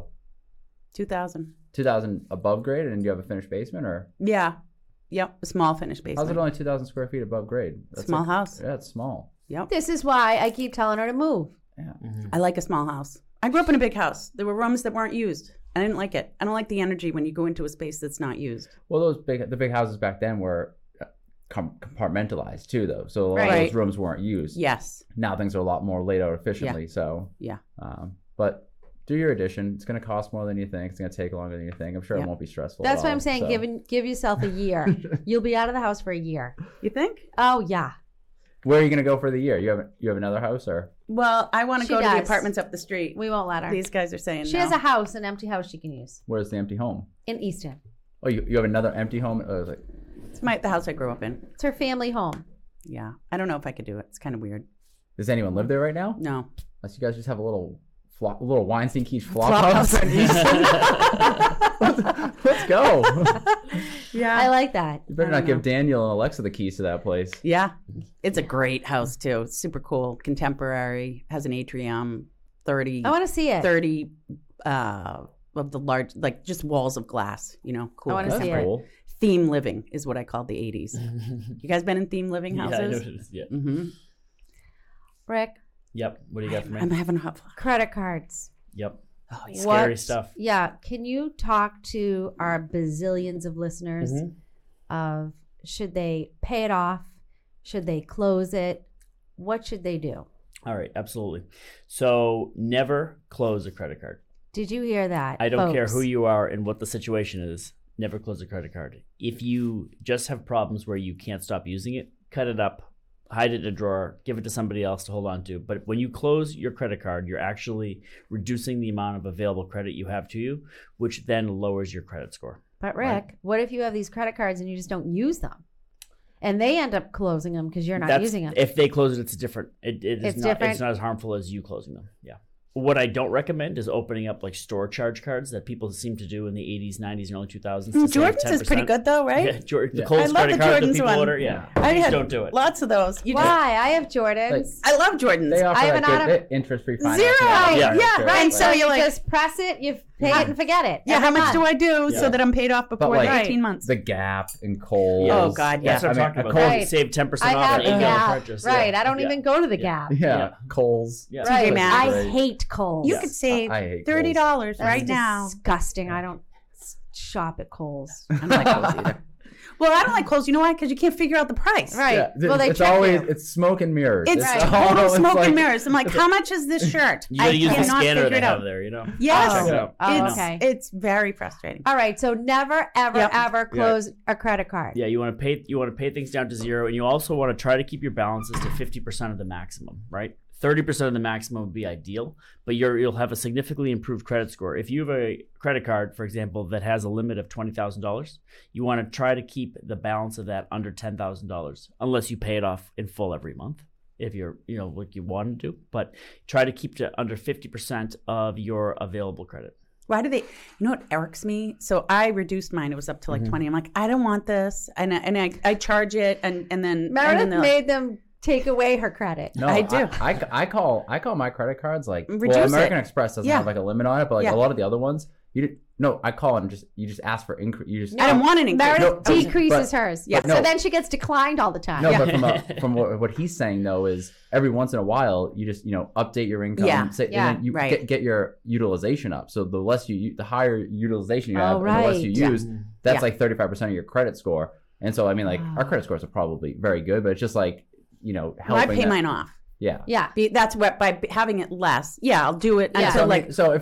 2,000. 2,000 above grade, and do you have a finished basement, or Yeah. Yep. A small finished basement. how's it only 2,000 square feet above grade? Small house. Yeah, it's small. Yep. This is why I keep telling her to move. Yeah. I like a small house. I grew up in a big house. There were rooms that weren't used. I didn't like it. I don't like the energy when you go into a space that's not used. Well, the big houses back then were compartmentalized too, though. So a lot of Right. those rooms weren't used. Yes. Now things are a lot more laid out efficiently. So Yeah. But do your addition. It's going to cost more than you think. It's going to take longer than you think. I'm sure Yep. it won't be stressful. That's at why all, I'm saying so. give yourself a year. You'll be out of the house for a year. You think? Oh yeah. Where are you going to go for the year? You have another house, or Well, I want to She go to the does. apartments up the street. We won't let her. These guys are saying She no. has a house, an empty house she can use where's the empty home? in Easton. Oh, you have another empty home? Like, It's the house I grew up in. It's her family home. Yeah. I don't know if I could do it. It's kind of weird. does anyone live there right now? No. Unless you guys just have a little Weinstein Keys flop Flop house. house. in Easton. Let's go. Yeah. I like that. You better I not don't give know. Daniel and Alexa the keys to that place. Yeah. It's a great house, too. It's super cool. Contemporary. Has an atrium. 30 I want to see it. of the large, like just walls of glass, cool. I wanna That's see it. cool. Theme living is what I called the 80s. You guys been in theme living Yeah, I know houses? it is. Yeah. Mm-hmm. Rick, Yep. What do you got for me? I'm having a hot flash. credit cards. Yep. Oh, yeah. Scary What- stuff. Yeah. Can you talk to our bazillions of listeners of should they pay it off? Should they close it? What should they do? All right. Absolutely. So never close a credit card. Did you hear that? I don't care folks? who you are and what the situation is. Never close a credit card. If you just have problems where you can't stop using it, cut it up, hide it in a drawer, give it to somebody else to hold on to. But when you close your credit card, you're actually reducing the amount of available credit you have to you, which then lowers your credit score. But Rick, Right. what if you have these credit cards and you just don't use them? And they end up closing them because you're not using them. If they close it, it's different. It's It's different? not as harmful as you closing them. Yeah. What I don't recommend is opening up like store charge cards that people seem to do in the 80s, 90s, and early 2000s. to save Jordan's is pretty 10%. good, though, right? Yeah, the Yeah. Kohl's I love credit the card that Jordan's people one. order. Yeah. I Please had don't do it. lots of those. Why? I have Jordans. I love Jordans. They offer I have that an good interest-free financing. Zero. on Yeah. credit Yeah, too. right. And so Like- you just press it, you pay it and forget it. Yeah, every how much month. do I do Yeah. so that I'm paid off before like- the 18 months? The Gap and Kohl's. Oh, God, yeah. That's what I'm I mean, talking about. a Kohl's- Right. Save 10% I off have an the annual Gap. purchase. Right. Yeah. I don't Yeah. even go to the Yeah. Gap. Yeah, Yeah. Kohl's. Yeah. Right. Maxx. I Right. hate Kohl's. You could save I hate $30 That's right now. disgusting. I don't shop at Kohl's. I'm not Kohl's either. Well, I don't like Kohl's. You know why? Because you can't figure out the price. Right. Yeah, Well, they it's trick always you. it's smoke and mirrors. It's all- total smoke like- and mirrors. I'm like, how much is this shirt? You gotta use the cannot scanner figure they it have out. there, you know? Yes. Check it out. Oh, It's, okay. it's very frustrating. All right. So never, ever, Yep. ever close a credit card. Yeah, you want to pay things down to zero, and you also want to try to keep your balances to 50% of the maximum, right? 30% of the maximum would be ideal, but you'll have a significantly improved credit score. If you have a credit card, for example, that has a limit of $20,000, you want to try to keep the balance of that under $10,000, unless you pay it off in full every month, if you're, like you want to do. But try to keep to under 50% of your available credit. Why do they? You know what irks me? So I reduced mine. It was up to like 20. I'm like, I don't want this, and I charge it, and then Meredith they're like, made them take away her credit. No, I do. I call my credit cards like Reduce American it. Express doesn't Yeah. have like a limit on it, but like Yeah. a lot of the other ones, I call and you just ask for increase. You just I don't want an increase. Meredith No, decreases but- hers. Yeah. So No. then she gets declined all the time. No, Yeah. but from what he's saying though is every once in a while you just update your income, Yeah. Yeah. and then you Right. get your utilization up. So the less the higher utilization you Oh, have, and the less you right. Yeah. use, that's Yeah. like 35% of your credit score. And so I mean, like our Wow. credit scores are probably very good, but it's just like Well, I helping. pay that- mine off. Yeah. Yeah. That's what by having it less. Yeah, I'll do it Yeah. until So, like. so if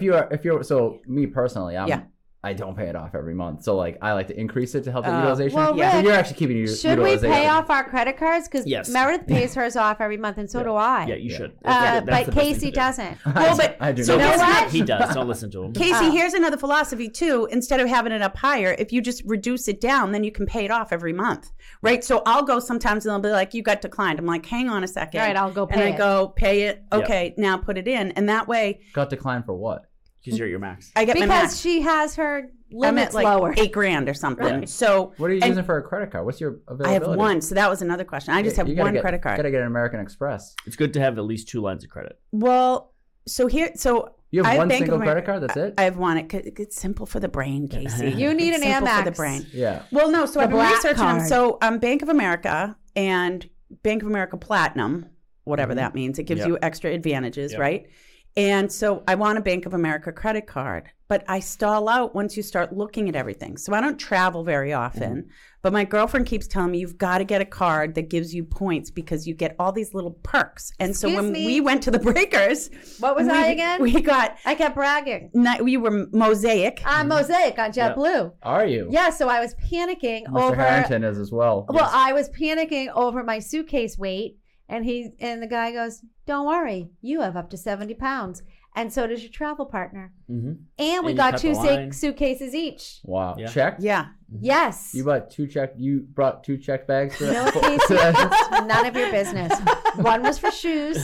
me personally, Yeah. I don't pay it off every month. So like I like to increase it to help the Oh. utilization. Well, Yeah. So Rick, you're actually keeping your should we utilization. pay off our credit cards? Because Yes. Meredith pays hers off every month, and so do I. Yeah, you should. But That's the best thing Casey to do. doesn't. Well, but I do so not. you know Casey- what? He does. Don't listen to him. Casey, Oh. here's another philosophy too. Instead of having it up higher, if you just reduce it down, then you can pay it off every month, right? So I'll go sometimes and they'll be like, "You got declined." I'm like, "Hang on a second." All right, I'll go pay and I it. go pay it. Yeah. Okay, now put it in, and that way Got declined for what? Because you're at your max. I get my Because max. she has her I'm at limits like lower. $8,000 or something. Right. So What are you and using for a credit card? What's your availability? I have one. So that was another question. I just have You gotta one credit card. Gotta get an American Express. It's good to have at least 2 lines of credit. Well, so You have I one Bank of single America- credit card. That's it. I have one. It's simple for the brain, Casey. You need It's an simple for the Amex. brain. Yeah. Well, no. So The I've been black researching them. card. So Bank of America and Bank of America Platinum, whatever that means, it gives Yep. you extra advantages, Yep. right? And so I want a Bank of America credit card, but I stall out once you start looking at everything. So I don't travel very often, but my girlfriend keeps telling me you've got to get a card that gives you points because you get all these little perks. And so Excuse when me? we went to the Breakers, What was I again? We got I kept bragging. we were Mosaic. I'm Mosaic on JetBlue. Are you? Yeah, so I was panicking Mr. over. Harrington is as well. Well, I was panicking over my suitcase weight, and the guy goes, "Don't worry, you have up to 70 pounds, and so does your travel partner." Mm-hmm. And we you got cut 2 the line. suitcases each. Wow. Yeah. Check. Yeah. Yes. You brought 2 check bags. For You know what, Casey? It's none of your business. One was for shoes,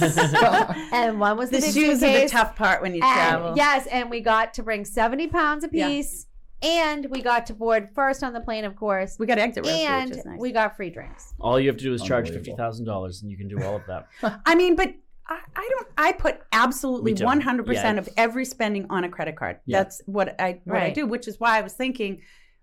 and one was the, The big shoes are the suitcase. tough part when you And travel. yes, and we got to bring 70 pounds Yeah. apiece, and we got to board first on the plane, of course, We got exit row, and which is nice. we got free drinks. All you have to do is charge Unbelievable. $50,000 and you can do all of that. I mean, but I don't. I put absolutely Me too. 100% Yeah. of every spending on a credit card. Yeah. That's what I Right. do, which is why I was thinking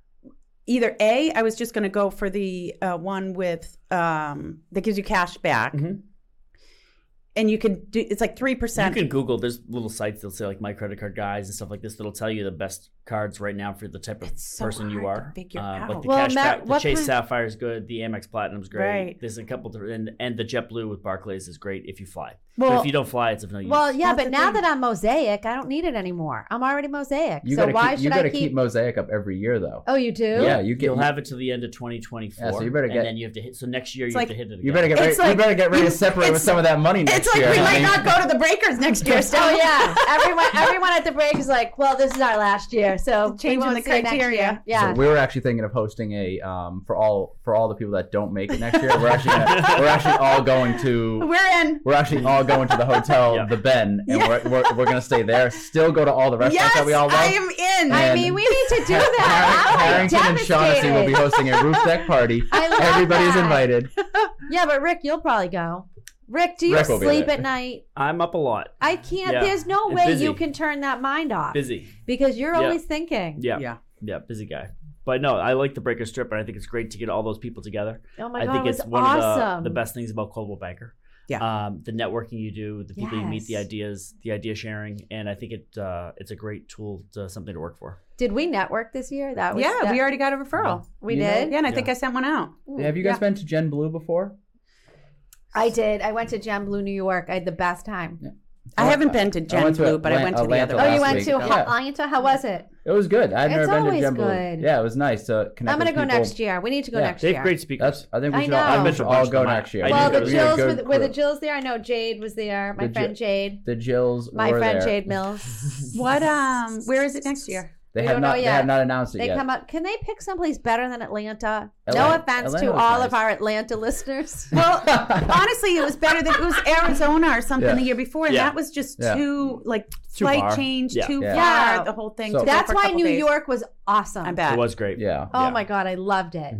either I was just going to go for the one with that gives you cash back, Mhm. and you can do it's like 3%. You can Google. There's little sites that'll say like My Credit Card Guys and stuff like this that'll tell you the best cards right now for the type of It's so person you hard to are. figure Like out. the Well, cashback, Matt, the what Chase kind- Sapphire is good. The Amex Platinum's great. Right. There's a couple and the JetBlue with Barclays is great if you fly. Well- but if you don't fly, it's of no use. Well, yeah, That's but the now thing. that I'm Mosaic, I don't need it anymore. I'm already Mosaic. You So gotta why keep, should you I gotta keep? keep Mosaic up every year though. Oh, you do? Yeah, you get. You'll have it to the end of 2024. Yeah, so you better get- And then you have to hit. So next year It's you have like- to hit it again. You better get ready. It's like- you better get ready to separate with it's- some of that money next it's like year. we I might mean- not go to the Breakers next year. Still. Oh yeah, everyone at the break is like, "Well, this is our last year, so we Changing won't the see you next criteria. year." Yeah. So we were actually thinking of hosting a for all the people that don't make it next year. We're actually all going to. We're in. We're actually all going to the hotel, Yeah. the Ben, and we're gonna stay there. Still go to all the restaurants Yes, that we all love. I am in. I And mean, we need to do that. I'm Harrington and Shaughnessy will be devastated. hosting a roof deck party. I love Everybody's that. invited. Yeah, but Rick, you'll probably go. Rick, do you Rick will be sleep there. at night? I'm up a lot. I can't. Yeah. There's no It's way busy. you can turn that mind off Busy. because you're Yeah. always thinking. Yeah. Busy guy. But no, I like the Breaker Strip, and I think it's great to get all those people together. Oh my I god, think it it's was one awesome. of the best things about Coldwell Banker. Yeah. The networking you do, the people you meet, Yes. the idea sharing, and I think it's a great tool, something to work for. Did we network this year? That was Yeah, we already got a referral. we You know- did. Yeah, and I think I sent one out. Have you guys been to Gen Blue before? I did. I went to Gem Blue, New York. I had the best time. I haven't been to Gen went to Blue, but I went to the Atlanta other Oh, one. you last went week. to Yeah. Atlanta? How was it? It was good. I've never It's been to always Gen Blue. good. Yeah, it was nice to connect. I'm gonna with go people. next year. We need to go Yeah, next They year. have great speakers. I think we I should know. all, I've been to a all bunch of go them. next year. I Well, need the to We had a Jills good were the crew. Jills there. I know Jade was there. My The friend Jade. The Jills My were friend there. Jade Mills. What? Where is it next year? They We have don't know not. They yet. have not announced it They yet. come up. Can they pick someplace better than Atlanta? No Atlanta- offense Atlanta to was all nice. of our Atlanta listeners. Well, honestly, it was better than it was Arizona or something Yeah. the year before, and Yeah. that was just Yeah. too Too flight far. change, Yeah. too Yeah. Yeah. far. The whole thing. So- to go That's for a why couple New days. York was awesome. I bet. It was great. Yeah. Oh Yeah. my God, I loved it.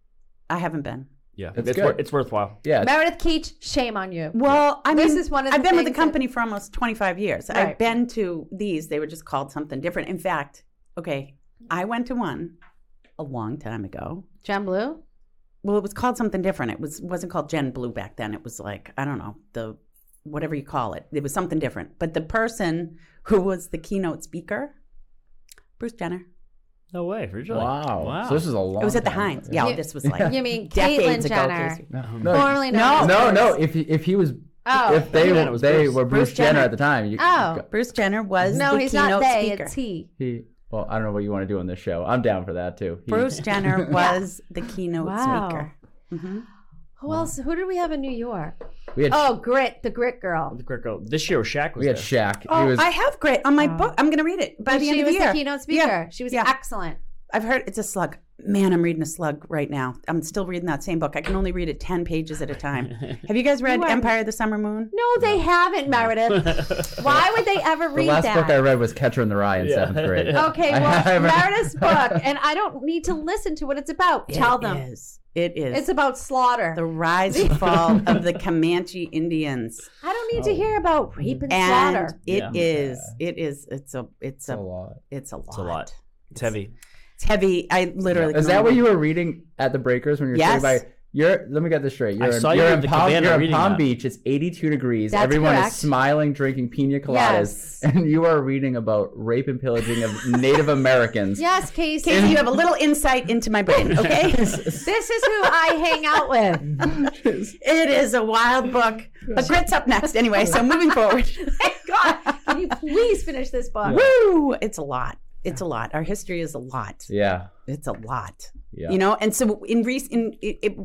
I haven't been. Yeah, It's it's good. it's worthwhile. Yeah. Meredith Keach, shame on you. Well, I mean, This is one of the I've been with the things that- company for almost 25 years. Right. I've been to these. They were just called something different. In fact, okay, I went to one a long time ago. Gem Blue? Well, it was called something different. It wasn't called Gen Blue back then. It was like, I don't know, the whatever you call it. It was something different. But the person who was the keynote speaker, Bruce Jenner. No way, really? Wow. So this is a long. It was at the time Heinz. ago. Yeah, You- this was like You mean decades Caitlyn ago. Jenner? Casey. No, Formerly No. known no. as- If he was, Oh. if they Then it was they Bruce. were Bruce Bruce Jenner Jenner. at the time. Oh. Bruce Jenner was No, the he's keynote not they, speaker. it's he. He. Well, I don't know what you want to do on this show. I'm down for that too. He- Bruce Jenner was the keynote Wow. speaker. hmm Who else? Who did we have in New York? We had. Oh, Grit, the Grit girl. The Grit Girl. This year, Shaq was we had there. Shaq. Oh, he was. I have Grit on my book. I'm going to read it by the end she of the was year. the keynote speaker. Yeah. She was Yeah. excellent. I've heard it's a slug. Man, I'm reading a slug right now. I'm still reading that same book. I can only read it 10 pages at a time. Have you guys read You are- Empire of the Summer Moon? No, they haven't, Meredith. Why would they ever the read last that? book I read was Catcher in the Rye in Yeah. 7th grade. Okay, I well, haven't- Meredith's book, and I don't need to listen to what it's about. Tell them. It is. It's about slaughter. The rise and fall of the Comanche Indians. I don't need to hear about rape and And slaughter. Yeah. it's a It's a lot. lot. It's a lot. It's heavy. It's heavy. I literally Is can that what only- you were reading at the Breakers when you were Yes. sitting by? Let me get this straight. I saw you you're at in the Palm, cabana you're in reading Palm that. Beach. It's 82 degrees. That's Everyone correct. is smiling, drinking pina coladas, Yes. and you are reading about rape and pillaging of Native Americans. Yes, Casey. Casey, you have a little insight into my brain, okay? This is who I hang out with. It is a wild book. But Grit's up next anyway, so moving forward. Thank God. Can you please finish this book? Woo! It's a lot. It's a lot. Our history is a lot. Yeah. It's a lot. Yeah. You know, and so in recent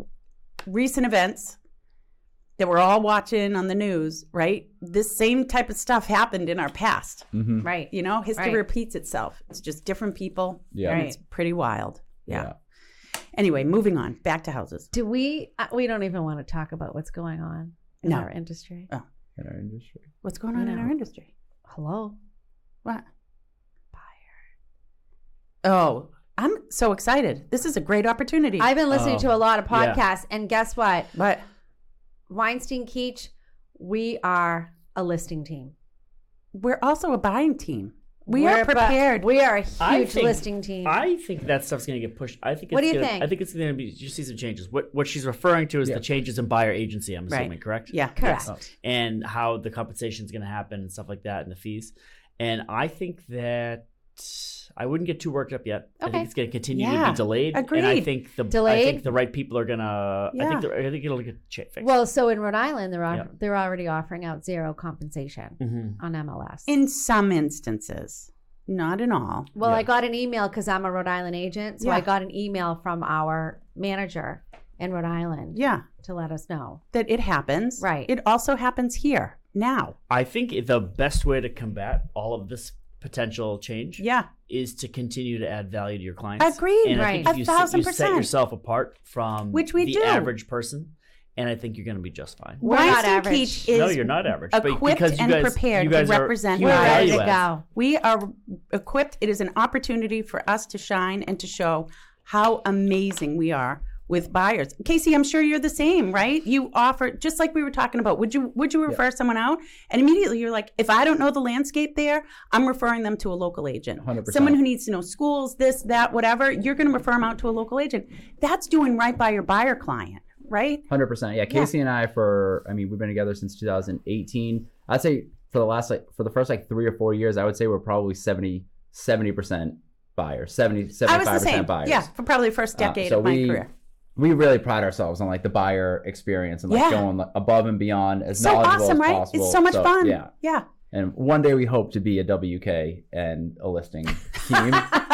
events that we're all watching on the news, right? This same type of stuff happened in our past. Mm-hmm. Right. You know, history Right. repeats itself. It's just different people. Yeah. And Right. it's pretty wild. Yeah. Anyway, moving on. Back to houses. Do we don't even want to talk about what's going on in No. our industry. In our industry. What's going on in No. our industry? Hello? What? Oh, I'm so excited. This is a great opportunity. I've been listening Oh, to a lot of yeah. podcasts, and guess what? But Weinstein Keach, we are a listing team. we're also a buying team. We We're are prepared. We are a I huge think- listing team. I think that stuff's going to get pushed. I think. What it's do you gonna, think? I think it's going to be. You see some changes. What she's referring to is Yeah. the changes in buyer agency. I'm Right. assuming, correct? yeah. Correct. yes. And how the compensation is going to happen and stuff like that, and the fees. And I think that I wouldn't get too worked up yet. I Okay. think it's going to continue to Yeah. be delayed. And I Agreed. think I Delayed? think the right people are going to. Yeah. I think it'll get fixed. Well, so in Rhode Island, Yeah. they're already offering out zero compensation Mhm. on MLS. In some instances, not in all. Well, Yeah. I got an email because I'm a Rhode Island agent. So I Yeah. got an email from our manager in Rhode Island Yeah, to let us know. that it happens. Right. It also happens here now. I think the best way to combat all of this potential change Yeah. is to continue to add value to your clients. Agreed. And I Right. think if you set 1,000%. yourself apart from Which we the do. average person, and I think you're going to be just fine. We're not Weinstein average. Keach is No, you're not average. But equipped because you and guys, prepared you guys to are represent huge We're Right. ready value to adds. go. We are equipped. It is an opportunity for us to shine and to show how amazing we are with buyers. Casey, I'm sure you're the same, right? You offer, just like we were talking about, would you refer someone out? And immediately you're like, if I don't know the landscape there, I'm referring them to a local agent. 100%. Someone who needs to know schools, this, that, whatever, you're going to refer them out to a local agent. That's doing right by your buyer client, right? 100%. Yeah. Casey and I we've been together since 2018. I'd say for the first 3 or 4 years, I would say we're probably 70% buyers, 75% I was the same. buyers. Yeah, for probably the first decade So of my career. We really pride ourselves on like the buyer experience and like Yeah. going above and beyond as So knowledgeable awesome, as right? possible. It's so much fun. Yeah. Yeah. And one day we hope to be a WK and a listing team.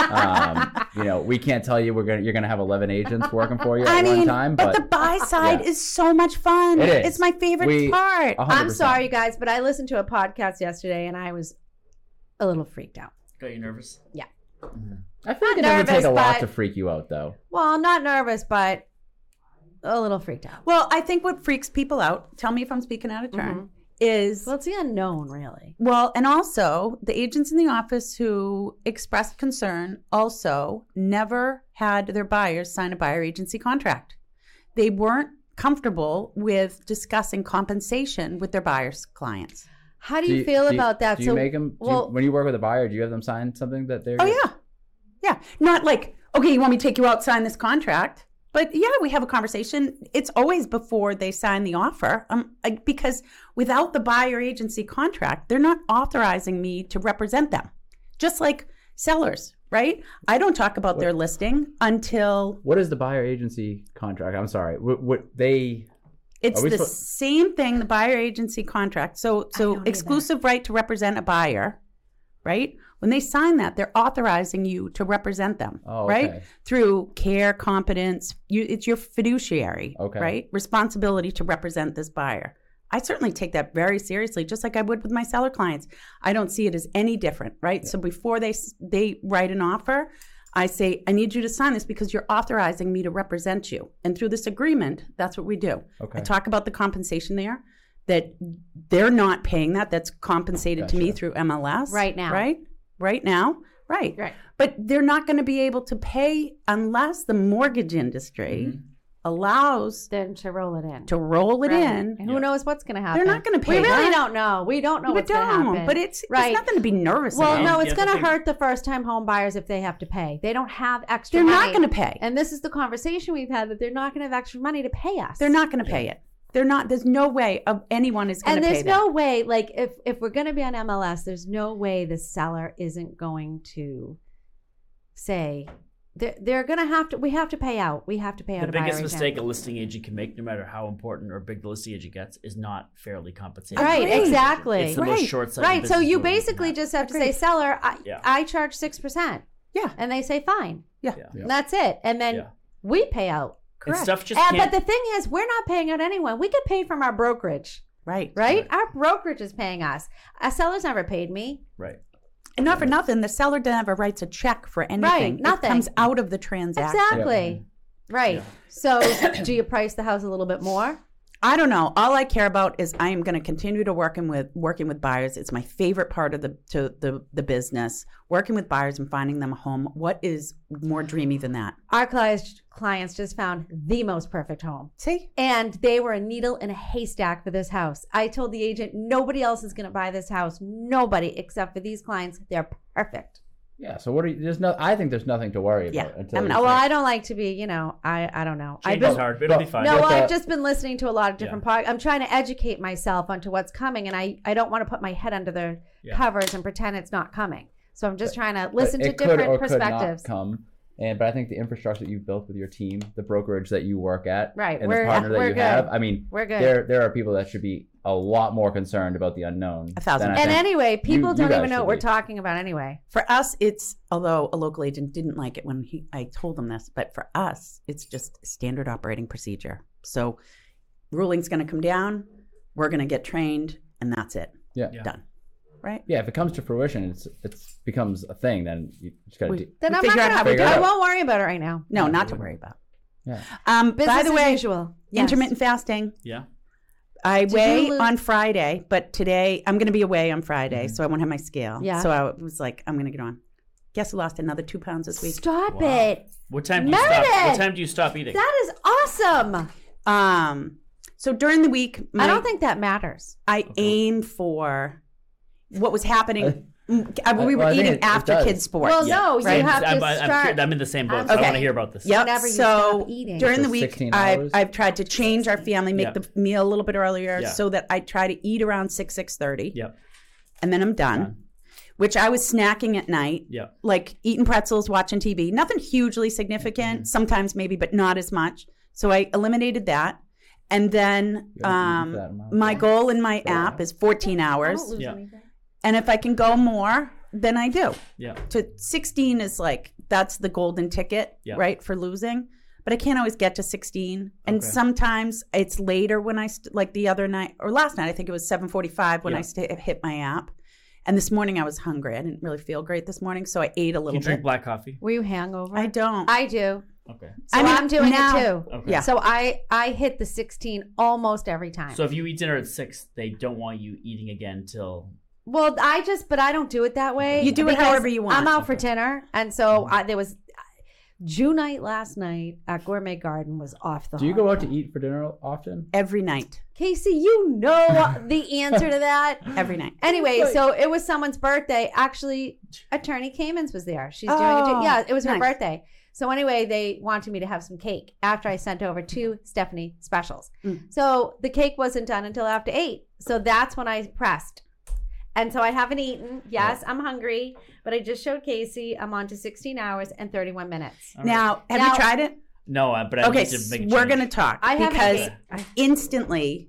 We can't tell you you're gonna have 11 agents working for you at one time, but the buy side yeah. is so much fun. It is. It's my favorite part. 100%. I'm sorry, you guys, but I listened to a podcast yesterday and I was a little freaked out. Got you nervous? Yeah. I feel like it Not doesn't take a nervous, lot but- to freak you out, though. Well, I'm not nervous, but a little freaked out. Well, I think what freaks people out, tell me if I'm speaking out of turn, is Well, it's the unknown, really. well, and also the agents in the office who expressed concern also never had their buyers sign a buyer agency contract. They weren't comfortable with discussing compensation with their buyers' clients. How do you feel about that? Do you make them, when you work with a buyer, do you have them sign something that they're... Oh, yeah. Yeah. Not like, okay, you want me to take you out, sign this contract? But yeah, we have a conversation. It's always before they sign the offer. Because without the buyer agency contract, they're not authorizing me to represent them. Just like sellers, right? I don't talk about their listing until... What is the buyer agency contract? I'm sorry. It's Are we the same thing, the buyer agency contract. So don't exclusive right to represent a buyer, right? When they sign that, they're authorizing you to represent them, Oh, right? okay. Through care, competence. It's your fiduciary, Okay. right? Responsibility to represent this buyer. I certainly take that very seriously, just like I would with my seller clients. I don't see it as any different, right? Yeah. So before they write an offer, I say, I need you to sign this because you're authorizing me to represent you. And through this agreement, that's what we do. Okay. I talk about the compensation there, that they're not paying that. That's compensated to me through MLS. Right now. Right now. Right. Right. But they're not going to be able to pay unless the mortgage industry allows Then to roll it in. to roll it Right. in. And who knows what's going to happen? They're not going to pay We really that. don't know. We don't know We what's going to don't, happen. but it's right. nothing to be nervous Well, about. no, it's Yeah, going to the thing- hurt the first-time home buyers if they have to pay. They don't have extra They're money. not going to pay. And this is the conversation we've had, that they're not going to have extra money to pay us. They're not going to pay it. They're not. There's no way of anyone is going And to pay there's that. no way, like, if we're going to be on MLS, there's no way the seller isn't going to say, they're going to have to, we have to pay out. We have to pay out The a buyer biggest agent. mistake a listing agent can make, no matter how important or big the listing agent gets, is not fairly compensated. Right, Agreed. exactly. It's the Right. most short-sighted Right, so business you model can basically have. just have to Agreed. say, seller, Yeah. I charge 6%. Yeah. And they say, fine. Yeah. Yeah. And that's it. And then Yeah. we pay out. And Correct. stuff just But can't. the thing is, we're not paying out anyone. We get paid from our brokerage, Right. right? Our brokerage is paying us. A seller's never paid me. Right. And not for nothing, the seller never writes a check for anything. Right, nothing. It comes out of the transaction. Exactly. Right. Yeah. So do you price the house a little bit more? I don't know. All I care about is I am going to continue to working with buyers. It's my favorite part of the business. Working with buyers and finding them a home. What is more dreamy than that? Our clients just found the most perfect home. See? And they were a needle in a haystack for this house. I told the agent, nobody else is going to buy this house. Nobody except for these clients. They're perfect. Yeah, so I think there's nothing to worry about. Yeah, Until I'm you not- Oh, well, say- I don't like to be, I don't know. Change is hard, but it'll be fine. No, With I've the- just been listening to a lot of different podcasts. I'm trying to educate myself onto what's coming, and I don't want to put my head under the covers and pretend it's not coming. So I'm just trying to listen to it could different or perspectives. Could not come. But I think the infrastructure that you've built with your team, the brokerage that you work at, Right, and we're- the partner that we're you good. have, I mean, We're good. there are people that should be a lot more concerned about the unknown. 1,000%. than I And think anyway, people you don't guys even know should what we're be. talking about anyway. For us, it's, although a local agent didn't like it when I told them this, but for us, it's just standard operating procedure. So ruling's going to come down, we're going to get trained, and that's it. Yeah. Done. Right? Yeah, if it comes to fruition, it becomes a thing. Then you just got to do. Then We I'm figure out not how gonna, we do I it. won't worry about it right now. No, not to worry about. Yeah. Business By the way, as usual. Yes. intermittent fasting. Yeah. I you weigh lose- on Friday, but today I'm going to be away on Friday, so I won't have my scale. Yeah. So I was like, I'm going to get on. Guess who lost another 2 pounds this week? Stop Wow. it. What time do you stop? Meredith! What time do you stop eating? That is awesome. So during the week, I don't think that matters. I aim for what was happening. We well, were I think eating it after does. kids sports. Well, no, you Same- have to start. I'm in the same boat. So Okay. I want to hear about this. Yep. Whenever you so stop eating. during So the week, 16 hours? I've tried to change our family, make Yeah. the meal a little bit earlier, Yeah. so that I try to eat around 6:30, Yep. and then I'm done. which I was snacking at night, Yeah. like eating pretzels, watching TV. Nothing hugely significant, sometimes maybe, but not as much. So I eliminated that. And then You haven't eaten that amount. my goal in my app is 14 I hours. don't lose Yeah. anything. And if I can go more, then I do. Yeah. To 16 is like, that's the golden ticket, Yeah. right, for losing. But I can't always get to 16. And Okay. sometimes it's later when like the other night, or last night, I think it was 7:45 when Yeah. I hit my app. And this morning I was hungry. I didn't really feel great this morning, so I ate a You little drink bit. black coffee? Were you hangover? I don't. I do. Okay. So I mean, I'm doing now- it too. Okay. Yeah. So I hit the 16 almost every time. So if you eat dinner at 6, they don't want you eating again till. Well, but I don't do it that way. You do it because however you want. I'm out for Okay. dinner, and so there was June night last night at Gourmet Garden was off the. Do you hook. go out to eat for dinner often? Every night. Casey? You know the answer to that. Every night. Anyway, so it was someone's birthday. Actually, Attorney Kamens was there. She's doing Oh, it. Yeah, it was her nice. birthday. So anyway, they wanted me to have some cake after I sent over 2 Stephanie specials. So the cake wasn't done until after 8. So that's when I pressed. And so I haven't eaten. Yes, I'm hungry, but I just showed Casey I'm on to 16 hours and 31 minutes. All right. Now, have Now- you tried it? No, but I Okay, need to make a we're change. going to talk I haven't because ate- instantly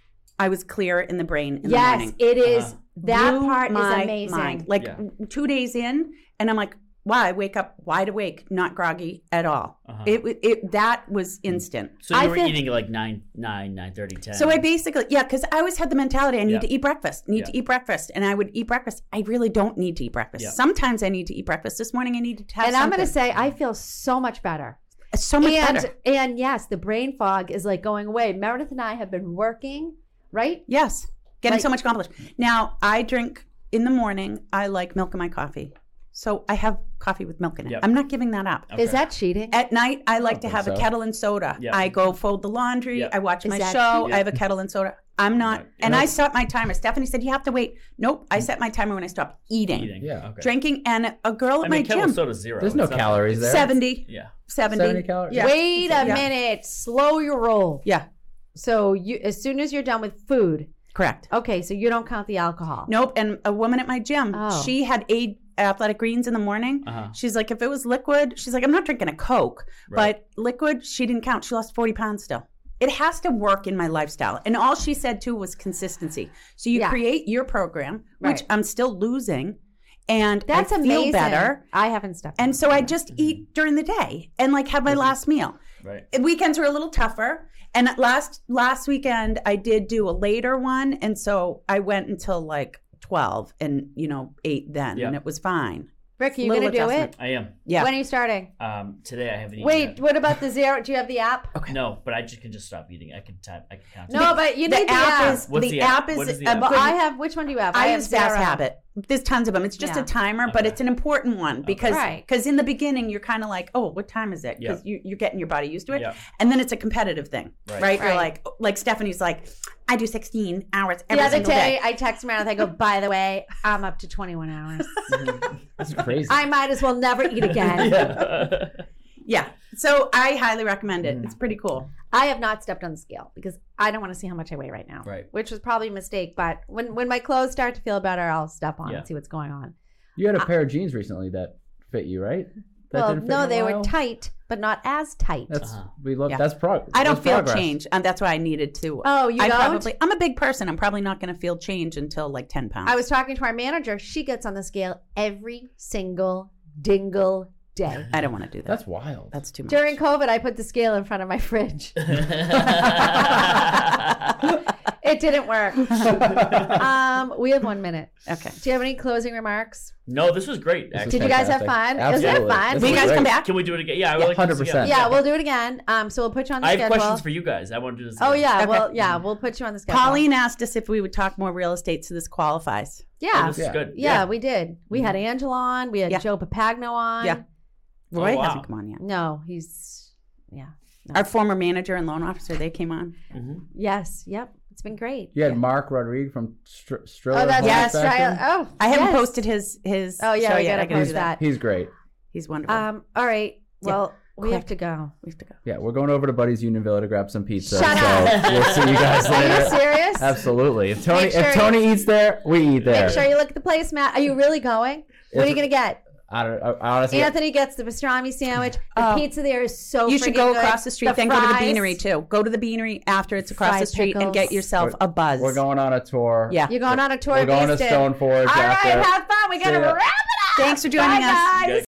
I was clear in the brain in the Yes, morning. it is. Uh-huh. That Blew part is my amazing. mind. Like Yeah. 2 days in, and I'm like, wow, I wake up wide awake, not groggy at all. Uh-huh. That was instant. So you I were think- eating at like 9:30, 10. So I basically, because I always had the mentality I need Yeah. to eat breakfast, and I would eat breakfast. I really don't need to eat breakfast. Yeah. Sometimes I need to eat breakfast. This morning I needed to have And I'm something. going to say I feel so much better. so much better. And yes, the brain fog is like going away. Meredith and I have been working, right? Yes, getting Like- so much accomplished. Now I drink in the morning. I like milk in my coffee, so I have coffee with milk in it. Yep. I'm not giving that up. Okay. Is that cheating? At night, I like to think have a so. kettle and soda. Yeah. I go fold the laundry. Yeah. I watch Is my that show. cheating? I have a kettle and soda. I'm not, Right. and Yeah. I set my timer. Stephanie said you have to wait. Nope, I set my timer when I stop eating. Yeah. Okay. Drinking, and a girl at I my mean, kettle gym, soda's 0. There's no It's not- calories there. 70, Yeah. 70 calories? Yeah. Wait a Yeah. minute. Slow your roll. Yeah, So you, as soon as you're done with food, correct. okay, so you don't count the alcohol. Nope, and a woman at my gym, Oh. she had 8 athletic greens in the morning. Uh-huh. She's like, if it was liquid, she's like, I'm not drinking a Coke, Right. but liquid, she didn't count. She lost 40 pounds still. It has to work in my lifestyle. And all she said too was consistency. So you Yeah. create your program, which Right. I'm still losing, and That's I feel amazing. better. I haven't stepped. And on so that I yet. just eat during the day and like have my last meal. Right. Weekends are a little tougher. And last weekend I did do a later one, and so I went until like 12 and ate then, Yeah. and it was fine. Rick, are you Little going to do adjustment. it? I am. Yeah. When are you starting? Today I haven't eaten Wait, yet. what about the zero? Do you have the app? No, but I can just stop eating. I can count. No, but you need the app. is What's the the app app? is What is the a app? Well, good- I have. Which one do you have? I have use Fast Zero. Habit. There's tons of them. It's just Yeah. a timer, but Okay. it's an important one because Right. in the beginning you're kind of like, oh, what time is it? Because you're getting your body used to it, Yeah. and then it's a competitive thing, right? You're Right. like Stephanie's like, I do 16 hours The every other single day, day. I text Meredith. I go, by the way, I'm up to 21 hours. That's crazy. I might as well never eat again. Yeah, so I highly recommend it. It's pretty cool. I have not stepped on the scale because I don't want to see how much I weigh right now. Right. Which was probably a mistake. But when my clothes start to feel better, I'll step on Yeah. and see what's going on. You had a pair of jeans recently that fit you, right? That Well, didn't fit no, in a they were while? tight, but not as tight. That's Uh-huh. we love. Yeah. That's I don't that's feel progress. change, and that's why I needed to. Oh, you don't? I'm a big person. I'm probably not going to feel change until like 10 pounds. I was talking to our manager. She gets on the scale every single dingle day. I don't want to do that. That's wild. That's too much. During COVID, I put the scale in front of my fridge. It didn't work. We have 1 minute. Okay. Do you have any closing remarks? No, this was great. This is Actually. Did you guys have fantastic. fun? Was it Absolutely. fun? This Will you was guys come great. back? Can we do it again? Yeah, I would Yeah, like to do this 100%. again. Yeah, we'll do it again. So we'll put you on the I have schedule. questions for you guys. I want to do this. Oh again. yeah, Okay. well yeah, we'll put you on the schedule. Pauline asked us if we would talk more real estate, so this qualifies. Oh, Yeah. this is Yeah. good. Yeah, we did. We had Angela on. We had Yeah. Joe Papagno on. Yeah. Roy Oh, wow. hasn't come on yet. No, he's yeah. Our former manager and loan officer, they came on. Mhm. Yes. Yep. It's been great. You had Mark Rodriguez from Striller. Oh, that's Yes, yes. Fashion. Oh, I haven't yes. posted his Oh yeah, show we yet. gotta I gotta post do that. He's great. He's wonderful. All right. Well, We have to go. We have to go. Yeah, we're going over to Buddy's Unionville to grab some pizza. Shut so up. we'll see you guys Are later. you serious? Absolutely. If Make Tony sure eats there, we eat there. Make sure you look at the placemat. Are you really going? What are you going to get? I honestly. Anthony gets the pastrami sandwich. The pizza there is so You should go good. across the street, then go to the Beanery too. Go to the Beanery after it's across Fried the street and get pickles. yourself a buzz. We're going on a tour. Yeah. You're going on a tour. We're going to Beasted. Stone Forge All right, after. have fun. We got to See ya. wrap it up. Thanks for joining Bye, us. guys.